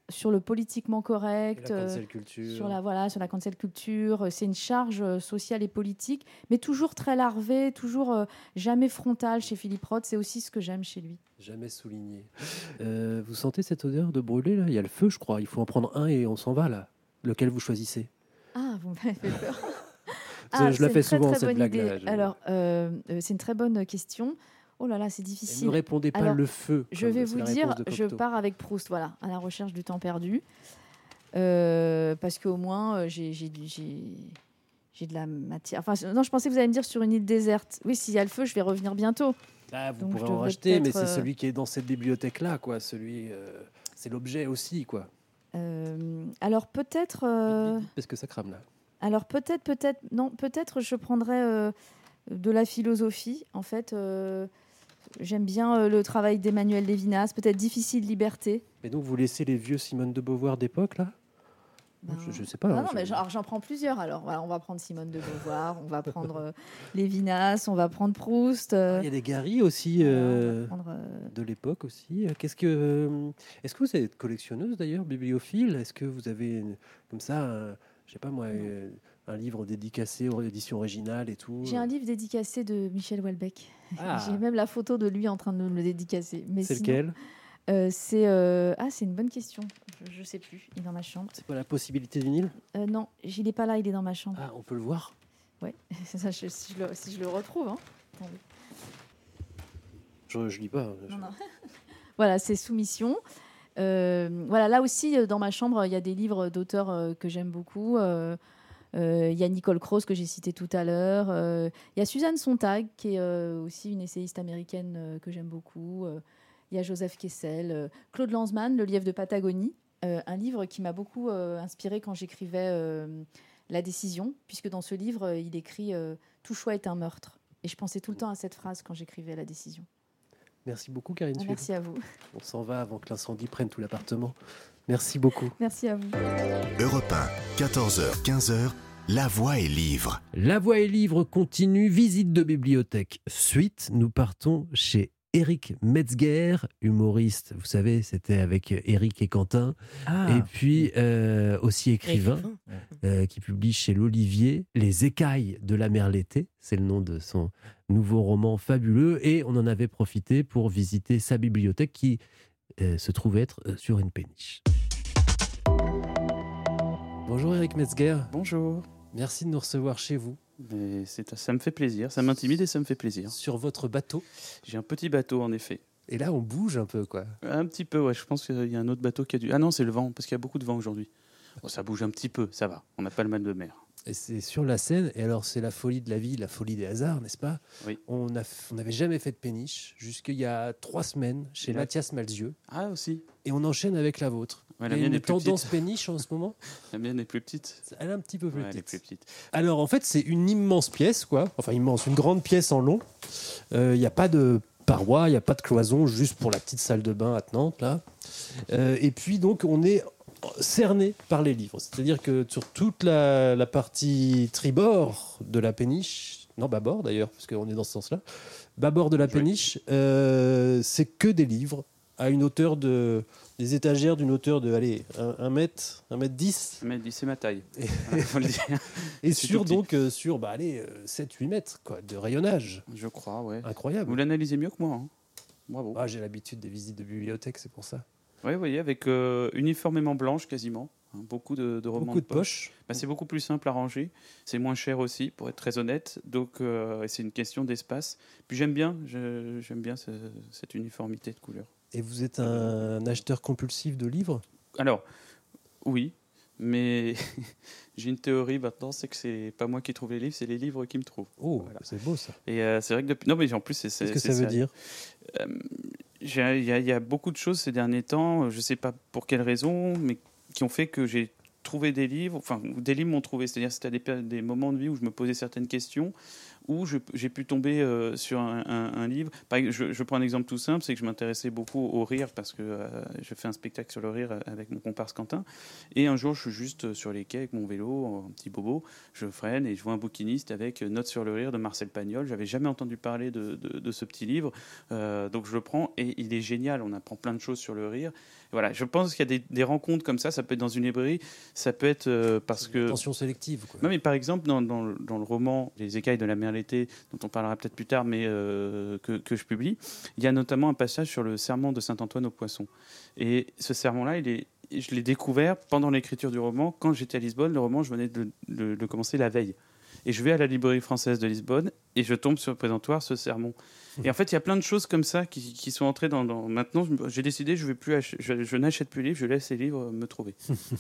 sur le politiquement correct, La cancel culture. sur la cancel culture. C'est une charge sociale et politique, mais toujours très larvée, toujours jamais frontale chez Philippe Roth. C'est aussi ce que j'aime chez lui. Jamais souligné. Vous sentez cette odeur de brûlé là ? Il y a le feu, je crois. Il faut en prendre un et on s'en va là. Lequel vous choisissez ? Ah, vous m'avez fait peur. Je la fais souvent, cette blague-là. Alors, c'est une très bonne question. Oh là là, c'est difficile. Ne répondez pas le feu. Je vais vous dire, je pars avec Proust, voilà, à la recherche du temps perdu. Parce qu'au moins, j'ai de la matière. Enfin, non, je pensais que vous allez me dire sur une île déserte. Oui, s'il y a le feu, je vais revenir bientôt. Ah, vous Donc, pourrez en racheter, mais c'est celui qui est dans cette bibliothèque-là, quoi. C'est l'objet aussi, quoi. Alors peut-être. Parce que ça crame là. Alors peut-être je prendrais de la philosophie. En fait, j'aime bien le travail d'Emmanuel Lévinas. Peut-être Difficile liberté. Mais donc vous laissez les vieux Simone de Beauvoir d'époque là ? Je sais pas. Non, mais j'en prends plusieurs. Alors voilà, on va prendre Simone de Beauvoir, on va prendre Lévinas, on va prendre Proust. Il y a des Gary aussi de l'époque aussi. Est-ce que vous êtes collectionneuse d'ailleurs, bibliophile ? Est-ce que vous avez comme ça, je sais pas moi, un livre dédicacé aux éditions originales et tout ? J'ai un livre dédicacé de Michel Houellebecq. Ah. J'ai même la photo de lui en train de me le dédicacer. Mais c'est sinon, lequel ? c'est une bonne question. Je sais plus. Il est dans ma chambre. C'est pas La possibilité d'une île ? Non, il est pas là. Il est dans ma chambre. Ah, on peut le voir ? Ouais. Ça, si je le retrouve. Hein. Je lis pas. Non. Voilà, c'est Soumission. Voilà, là aussi, dans ma chambre, il y a des livres d'auteurs que j'aime beaucoup. Il y a Nicole Krauss que j'ai citée tout à l'heure. Il y a Suzanne Sontag qui est aussi une essayiste américaine que j'aime beaucoup. Il y a Joseph Kessel, Claude Lanzmann, Le lièvre de Patagonie, un livre qui m'a beaucoup inspiré quand j'écrivais La décision, puisque dans ce livre, il écrit « Tout choix est un meurtre ». Et je pensais tout le temps à cette phrase quand j'écrivais La décision. Merci beaucoup, Karine. Merci à vous. On s'en va avant que l'incendie prenne tout l'appartement. Merci beaucoup. Merci à vous. Europe 1, 14h, 15h, La Voix est livre. La Voix est livre continue, visite de bibliothèque. Suite, nous partons chez Éric Metzger, humoriste, vous savez, c'était avec Éric et Quentin, et puis aussi écrivain, qui publie chez l'Olivier Les écailles de la mer l'été, c'est le nom de son nouveau roman fabuleux, et on en avait profité pour visiter sa bibliothèque qui se trouve être sur une péniche. Bonjour Éric Metzger. Bonjour. Merci de nous recevoir chez vous. Mais ça me fait plaisir, ça m'intimide et ça me fait plaisir. Sur votre bateau ? J'ai un petit bateau en effet. Et là on bouge un peu quoi ? Un petit peu, ouais, je pense qu'il y a un autre bateau qui a dû... Ah non, c'est le vent, parce qu'il y a beaucoup de vent aujourd'hui. Bon, ça bouge un petit peu, ça va, on n'a pas le mal de mer. Et c'est sur la Seine, et alors c'est la folie de la vie, la folie des hasards, n'est-ce pas ? Oui. On n'avait jamais fait de péniche, jusqu'il y a 3 semaines, chez Mathias Malzieu. Ah aussi. Et on enchaîne avec la vôtre. Ouais, il y a une tendance péniche en ce moment ? La mienne est plus petite. Elle est un petit peu plus petite. Elle est plus petite. Alors en fait c'est une immense pièce, quoi. Enfin immense, une grande pièce en long. Il n'y a pas de parois, il n'y a pas de cloison, juste pour la petite salle de bain attenante, là. Et puis donc on est cerné par les livres. C'est-à-dire que sur toute la partie tribord de la péniche, non bâbord d'ailleurs, parce qu'on est dans ce sens-là, bâbord de la péniche, c'est que des livres à une hauteur des étagères d'une hauteur de, allez, 1 mètre 10. 1 mètre 10, c'est ma taille. Faut le dire. Et sur 7-8 mètres quoi, de rayonnage. Je crois, ouais. Incroyable. Vous l'analysez mieux que moi. Hein. Bravo. Ah, j'ai l'habitude des visites de bibliothèque, c'est pour ça. Oui, vous voyez, avec uniformément blanche quasiment. Hein, beaucoup de romans beaucoup de poches. Bah, c'est beaucoup plus simple à ranger. C'est moins cher aussi, pour être très honnête. Donc, c'est une question d'espace. Puis j'aime bien cette uniformité de couleurs. Et vous êtes un acheteur compulsif de livres ? Alors, oui, mais j'ai une théorie maintenant, c'est que c'est pas moi qui trouve les livres, c'est les livres qui me trouvent. Oh, voilà. C'est beau ça. Et c'est vrai que depuis... Non, mais en plus, Qu'est-ce que ça veut dire ? Il y a beaucoup de choses ces derniers temps, je ne sais pas pour quelles raisons, mais qui ont fait que j'ai trouvé des livres, enfin, des livres m'ont trouvé. C'est-à-dire c'était des moments de vie où je me posais certaines questions, où j'ai pu tomber sur un livre. Je prends un exemple tout simple, c'est que je m'intéressais beaucoup au rire parce que je fais un spectacle sur le rire avec mon comparse Quentin. Et un jour, je suis juste sur les quais avec mon vélo, un petit bobo, je freine et je vois un bouquiniste avec Notes sur le rire de Marcel Pagnol. J'avais jamais entendu parler de ce petit livre, donc je le prends et il est génial. On apprend plein de choses sur le rire. Voilà, je pense qu'il y a des rencontres comme ça peut être dans une librairie, ça peut être parce que... Attention sélective, quoi. Non, mais par exemple, dans le roman Les écailles de la mer l'été, dont on parlera peut-être plus tard, mais que je publie, il y a notamment un passage sur le serment de Saint-Antoine aux poissons. Et ce serment-là, je l'ai découvert pendant l'écriture du roman. Quand j'étais à Lisbonne, le roman, je venais de le commencer la veille. Et je vais à la librairie française de Lisbonne et je tombe sur le présentoir ce sermon. Et en fait, il y a plein de choses comme ça qui sont entrées dans... Maintenant, j'ai décidé, je n'achète plus de livres, je laisse les livres me trouver.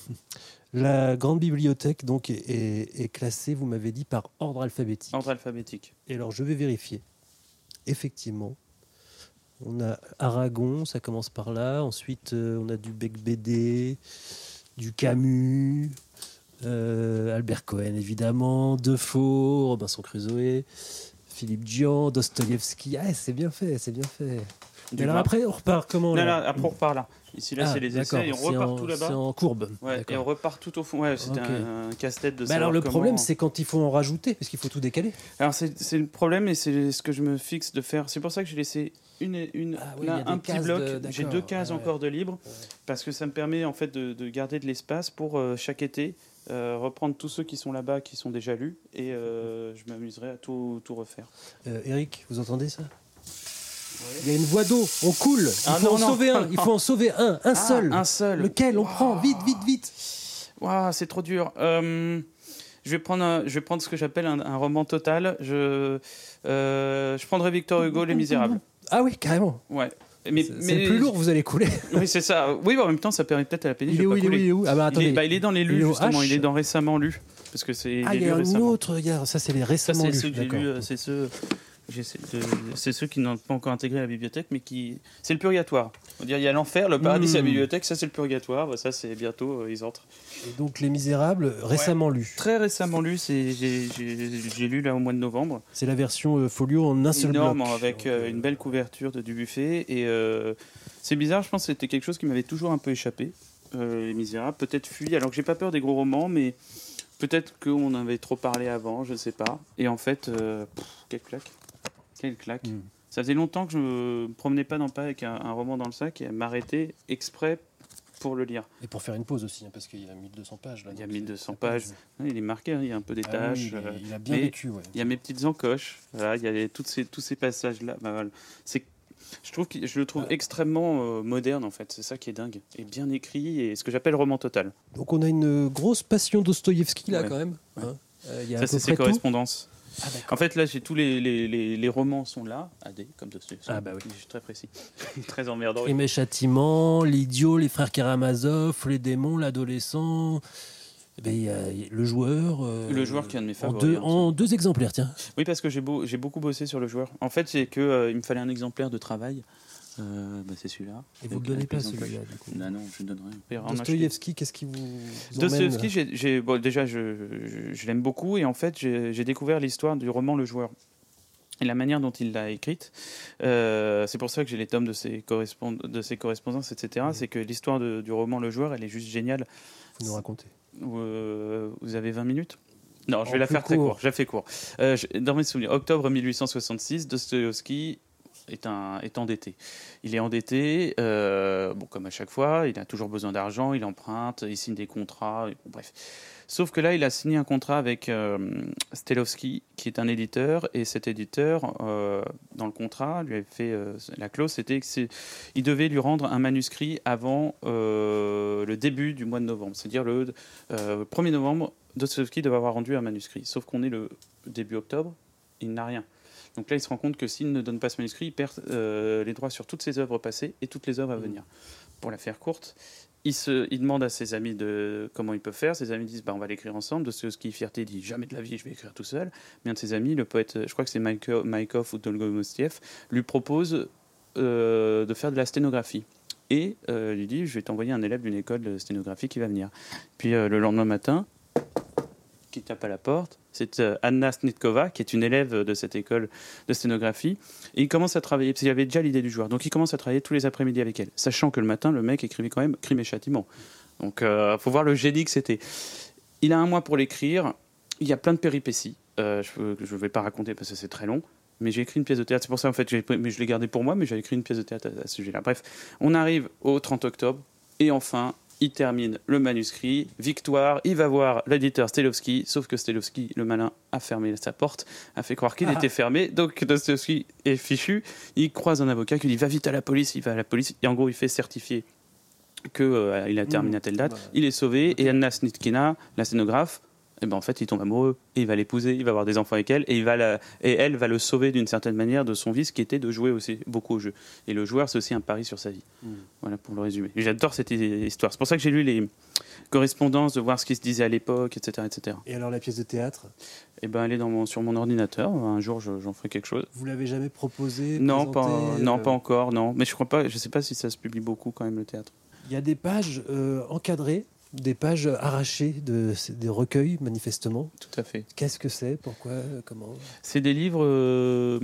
La grande bibliothèque donc est classée, vous m'avez dit, par ordre alphabétique. Ordre alphabétique. Et alors, je vais vérifier. Effectivement, on a Aragon, ça commence par là. Ensuite, on a du Bec-Bédé, du Camus... Albert Cohen évidemment, Defoe, Robinson Crusoe, Philippe Dian, Dostoïevski. C'est bien fait. Et alors après on repart comment là après on repart là. Ici là c'est les essais et on repart tout là-bas. C'est en courbe. Ouais, et on repart tout au fond. Ouais, c'était un casse-tête de ça. Alors le problème c'est quand il faut en rajouter parce qu'il faut tout décaler. Alors c'est le problème et c'est ce que je me fixe de faire. C'est pour ça que j'ai laissé un petit bloc. J'ai 2 cases encore de libre parce que ça me permet en fait de garder de l'espace pour chaque été. Reprendre tous ceux qui sont là-bas, qui sont déjà lus, et je m'amuserai à tout refaire. Eric, vous entendez ça ? Il y a une voie d'eau, on coule. Il faut en sauver un seul. Un seul. Lequel on prend ? Vite. Wow, c'est trop dur. Je vais prendre ce que j'appelle un roman total. Je prendrai Victor Hugo, Les Misérables. Ah oui, carrément. Ouais. C'est plus lourd, vous allez couler. Oui, c'est ça. Oui, en même temps, ça permet peut-être à la péniche de pas couler. Il est où ? Il est dans les lus, justement. Il est dans récemment lus. Parce que c'est il y a un autre, regarde, ça c'est les récemment lus. Ça, c'est ceux que j'ai lus, c'est ceux qui n'ont pas encore intégré la bibliothèque, mais c'est le purgatoire. On va dire, il y a l'enfer, le paradis, c'est la bibliothèque, ça c'est le purgatoire, ça c'est bientôt, ils entrent. Et donc Les Misérables, récemment lus. Très récemment lus, j'ai lu là au mois de novembre. C'est la version folio en un seul bloc. Énorme, avec une belle couverture de Dubuffet, et c'est bizarre, je pense que c'était quelque chose qui m'avait toujours un peu échappé, Les Misérables, peut-être fui, alors que j'ai pas peur des gros romans, mais peut-être qu'on avait trop parlé avant, je ne sais pas. Et en fait, quelle claque. Ça faisait longtemps que je ne me promenais pas dans pas avec un roman dans le sac et m'arrêter exprès pour le lire. Et pour faire une pause aussi, parce qu'il y a 1200 pages. Là, il y a 1200 pages. Il est marqué, il y a un peu des tâches. Oui, il a bien vécu. Ouais. Il y a mes petites encoches. Voilà, il y a tous ces passages-là. Voilà. Je le trouve extrêmement moderne, en fait. C'est ça qui est dingue. Et bien écrit, et ce que j'appelle roman total. Donc on a une grosse passion Dostoïevski, là, quand même. Hein, ça, c'est ses correspondances. En fait, là, j'ai tous les romans sont là, AD, comme Dostoïevski. Ah bah oui. Je suis très précis. Très emmerdant. Crime et châtiment, L'idiot, Les frères Karamazov, Les démons, l'adolescent... Il y a le joueur. Le joueur qui est un de mes favoris. En 2 exemplaires, tiens. Oui, parce que j'ai beaucoup bossé sur le joueur. En fait, c'est qu'il me fallait un exemplaire de travail. C'est celui-là. Et vous ne donnez pas celui-là, du coup ? Non, je ne donne rien. Dostoïevski, qu'est-ce qui vous Dostoïevski, déjà, je l'aime beaucoup. Et en fait, j'ai découvert l'histoire du roman Le Joueur. Et la manière dont il l'a écrite, c'est pour ça que j'ai les tomes de ses correspondances, etc. C'est que l'histoire du roman Le Joueur, elle est juste géniale. Vous nous racontez. Vous avez 20 minutes ? Non, je vais la faire très court. Je la fais court. Dans mes souvenirs, octobre 1866, Dostoïevski est endetté. Il est endetté, comme à chaque fois, il a toujours besoin d'argent, il emprunte, il signe des contrats, bref. Sauf que là, il a signé un contrat avec Stelovski, qui est un éditeur, et cet éditeur, dans le contrat, lui avait fait la clause, c'était qu'il devait lui rendre un manuscrit avant le début du mois de novembre. C'est-à-dire le 1er novembre, Dostoïevski devait avoir rendu un manuscrit. Sauf qu'on est le début octobre, il n'a rien. Donc là, il se rend compte que s'il ne donne pas ce manuscrit, il perd les droits sur toutes ses œuvres passées et toutes les œuvres à venir. Pour la faire courte, il demande à ses amis comment ils peuvent faire. Ses amis disent on va l'écrire ensemble. Dostoïevski, fierté, dit jamais de la vie, je vais écrire tout seul. Mais un de ses amis, le poète, je crois que c'est Maïkov ou Dolgomostiev, lui propose de faire de la sténographie. Et lui dit je vais t'envoyer un élève d'une école de sténographie qui va venir. Puis le lendemain matin, qui tape à la porte. C'est Anna Snitkova, qui est une élève de cette école de scénographie. Et il commence à travailler, parce qu'il avait déjà l'idée du joueur. Donc il commence à travailler tous les après-midi avec elle, sachant que le matin, le mec écrivait quand même Crime et Châtiment. Donc il faut voir le génie que c'était. Il a 1 mois pour l'écrire. Il y a plein de péripéties. Je ne vais pas raconter parce que c'est très long. Mais j'ai écrit une pièce de théâtre. C'est pour ça, en fait, mais je l'ai gardé pour moi, mais j'ai écrit une pièce de théâtre à ce sujet-là. Bref, on arrive au 30 octobre. Et enfin, il termine le manuscrit. Victoire, il va voir l'éditeur Stelovski. Sauf que Stelovski, le malin, a fermé sa porte, a fait croire qu'il était fermé. Donc Dostoevsky est fichu. Il croise un avocat qui lui dit « Va vite à la police ». Il va à la police. Et en gros, il fait certifier qu'il a terminé à telle date. Voilà. Il est sauvé. Et Anna Snitkina, la scénographe, et ben en fait, il tombe amoureux et il va l'épouser, il va avoir des enfants avec elle et elle va le sauver d'une certaine manière de son vice qui était de jouer aussi beaucoup au jeu. Et le joueur, c'est aussi un pari sur sa vie. Voilà pour le résumer. Et j'adore cette histoire. C'est pour ça que j'ai lu les correspondances, de voir ce qui se disait à l'époque, etc., etc. Et alors la pièce de théâtre ? Eh ben, elle est sur mon ordinateur. Un jour, j'en ferai quelque chose. Vous l'avez jamais proposé ? Non, pas encore, non. Mais je sais pas si ça se publie beaucoup quand même le théâtre. Il y a des pages encadrées. Des pages arrachées des recueils, manifestement. Tout à fait. Qu'est-ce que c'est ? Pourquoi ? Comment ? C'est des livres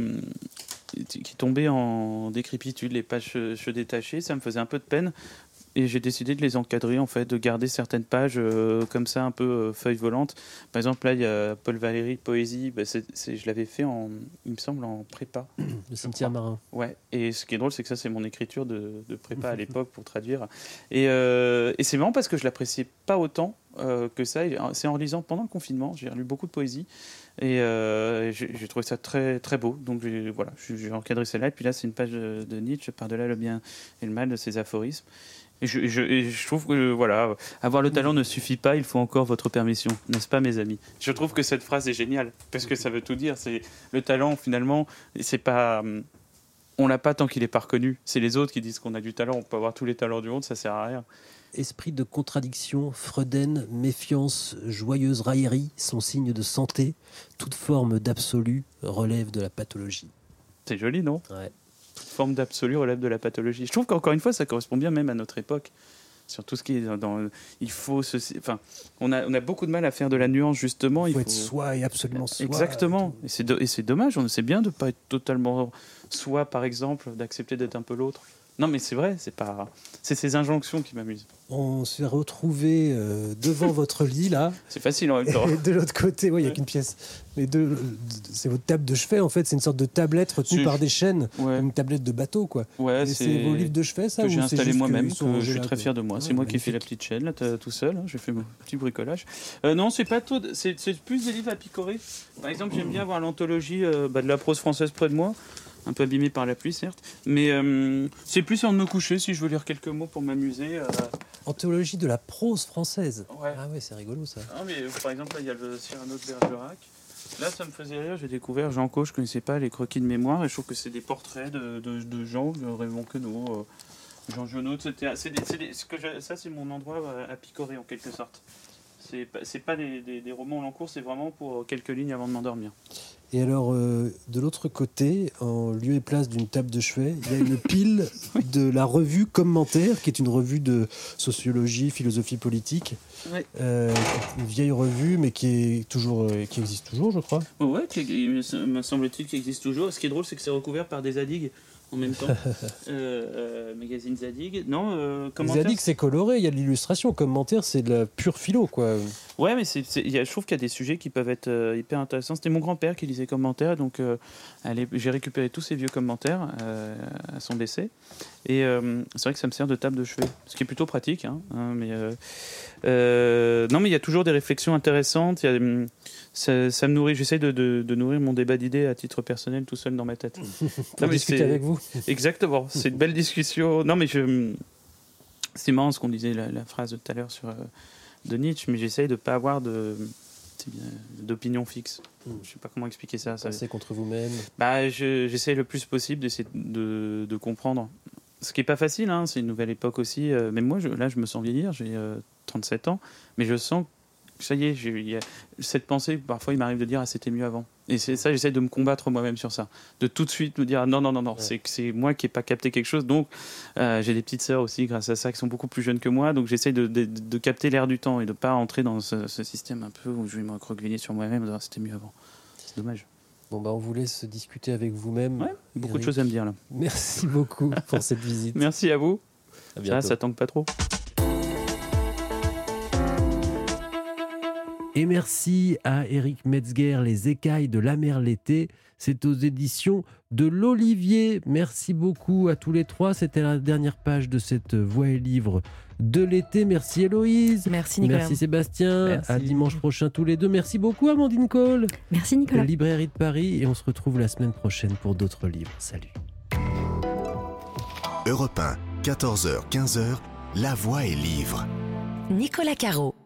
qui tombaient en décrépitude, les pages se détachaient. Ça me faisait un peu de peine. Et j'ai décidé de les encadrer, en fait, de garder certaines pages comme ça, un peu feuilles volantes. Par exemple, là, il y a Paul Valéry, Poésie. Je l'avais fait, il me semble, en prépa. Le cimetière marin. Ouais. Et ce qui est drôle, c'est que ça, c'est mon écriture de prépa à l'époque pour traduire. Et c'est marrant parce que je l'appréciais pas autant que ça. C'est en lisant pendant le confinement. J'ai relu beaucoup de poésie. Et j'ai trouvé ça très, très beau. Donc j'ai encadré celle-là. Et puis là, c'est une page de Nietzsche, Par-delà le bien et le mal, de ses aphorismes. Et je trouve que avoir le talent ne suffit pas, il faut encore votre permission, n'est-ce pas, mes amis ? Je trouve que cette phrase est géniale parce que ça veut tout dire. C'est le talent, finalement, c'est pas, on l'a pas tant qu'il est pas reconnu. C'est les autres qui disent qu'on a du talent. On peut avoir tous les talents du monde, ça sert à rien. Esprit de contradiction, Freuden, méfiance, joyeuse raillerie sont signes de santé. Toute forme d'absolu relève de la pathologie. C'est joli, non ? Ouais. Toute forme d'absolu relève de la pathologie. Je trouve qu'encore une fois, ça correspond bien même à notre époque. Sur tout ce qui est dans il faut on a beaucoup de mal à faire de la nuance, justement. Il faut être soi et absolument soi. Exactement. Et c'est dommage. On sait bien de ne pas être totalement soi, par exemple, d'accepter d'être un peu l'autre. Non, mais c'est vrai, c'est ces injonctions qui m'amusent. On s'est retrouvés devant votre lit, là. C'est facile en même temps. Et de l'autre côté, il n'y a qu'une pièce. Mais c'est votre table de chevet, en fait. C'est une sorte de tablette retenue par des chaînes. Ouais. Une tablette de bateau, quoi. Ouais, et c'est vos livres de chevet, ça ? Que j'ai installé moi-même, que je suis très là, fier de moi. C'est moi qui ai fait la petite chaîne, là, tout seul. Hein, j'ai fait mon petit bricolage. Non, c'est pas tout. C'est plus des livres à picorer. Par exemple, j'aime bien avoir l'anthologie de la prose française près de moi. Un peu abîmé par la pluie, certes. Mais c'est plus avant de me coucher, si je veux lire quelques mots pour m'amuser. Anthologie de la prose française. Ouais. Ah ouais, c'est rigolo, ça. Ah, mais par exemple, là, il y a le Cyrano de Bergerac. Là, ça me faisait rire. J'ai découvert Jean Caux, je ne connaissais pas, les croquis de mémoire. Et je trouve que c'est des portraits de gens, Raymond Queneau, Jean Giono, etc. Ça, c'est mon endroit à picorer, en quelque sorte. C'est pas des romans en cours, c'est vraiment pour quelques lignes avant de m'endormir. Et alors, de l'autre côté, en lieu et place d'une table de chevet, il y a une pile de la revue Commentaire, qui est une revue de sociologie, philosophie politique. Oui. Une vieille revue, mais qui existe toujours, je crois. Oui, me semble-t-il qu'il existe toujours. Ce qui est drôle, c'est que c'est recouvert par des Zadig en même temps. Magazine Zadig. Non, Commentaire. Zadig, c'est coloré, il y a de l'illustration. Commentaire, c'est de la pure philo, quoi. Ouais, mais je trouve qu'il y a des sujets qui peuvent être hyper intéressants. C'était mon grand-père qui lisait Commentaires, donc j'ai récupéré tous ces vieux commentaires à son décès. Et c'est vrai que ça me sert de table de chevet, ce qui est plutôt pratique. Non, mais il y a toujours des réflexions intéressantes. Ça me nourrit. J'essaie de nourrir mon débat d'idées à titre personnel tout seul dans ma tête. Pour discuter avec vous. Exactement. C'est une belle discussion. Non, mais c'est marrant ce qu'on disait, la phrase de tout à l'heure de Nietzsche, mais j'essaye de ne pas avoir d'opinion fixe. Je ne sais pas comment expliquer ça. Penser contre vous-même. J'essaye le plus possible d'essayer de comprendre. Ce qui n'est pas facile, c'est une nouvelle époque aussi. Même moi, je me sens vieillir, j'ai 37 ans, mais je sens ça y est, il y a cette pensée, parfois il m'arrive de dire c'était mieux avant. Et c'est ça, j'essaie de me combattre moi-même sur ça. De tout de suite me dire non, c'est moi qui n'ai pas capté quelque chose. Donc j'ai des petites sœurs aussi, grâce à ça, qui sont beaucoup plus jeunes que moi. Donc j'essaie de capter l'air du temps et de ne pas entrer dans ce système un peu où je vais me recroqueviller sur moi-même. C'était mieux avant. C'est dommage. Bon, on vous laisse discuter avec vous-même. Ouais, beaucoup de choses à me dire là. Merci beaucoup pour cette visite. Merci à vous. À bientôt. Ça tangue pas trop. Et merci à Éric Metzger, Les écailles de la mer l'été. C'est aux éditions de l'Olivier. Merci beaucoup à tous les trois. C'était la dernière page de cette Voix et Livre de l'été. Merci Héloïse. Merci Nicolas. Merci Sébastien. Merci. À dimanche prochain tous les deux. Merci beaucoup Amandine Cole. Merci Nicolas. De Librairie de Paris. Et on se retrouve la semaine prochaine pour d'autres livres. Salut. Europe 1, 14h, 15h, La Voix et Livre. Nicolas Caro.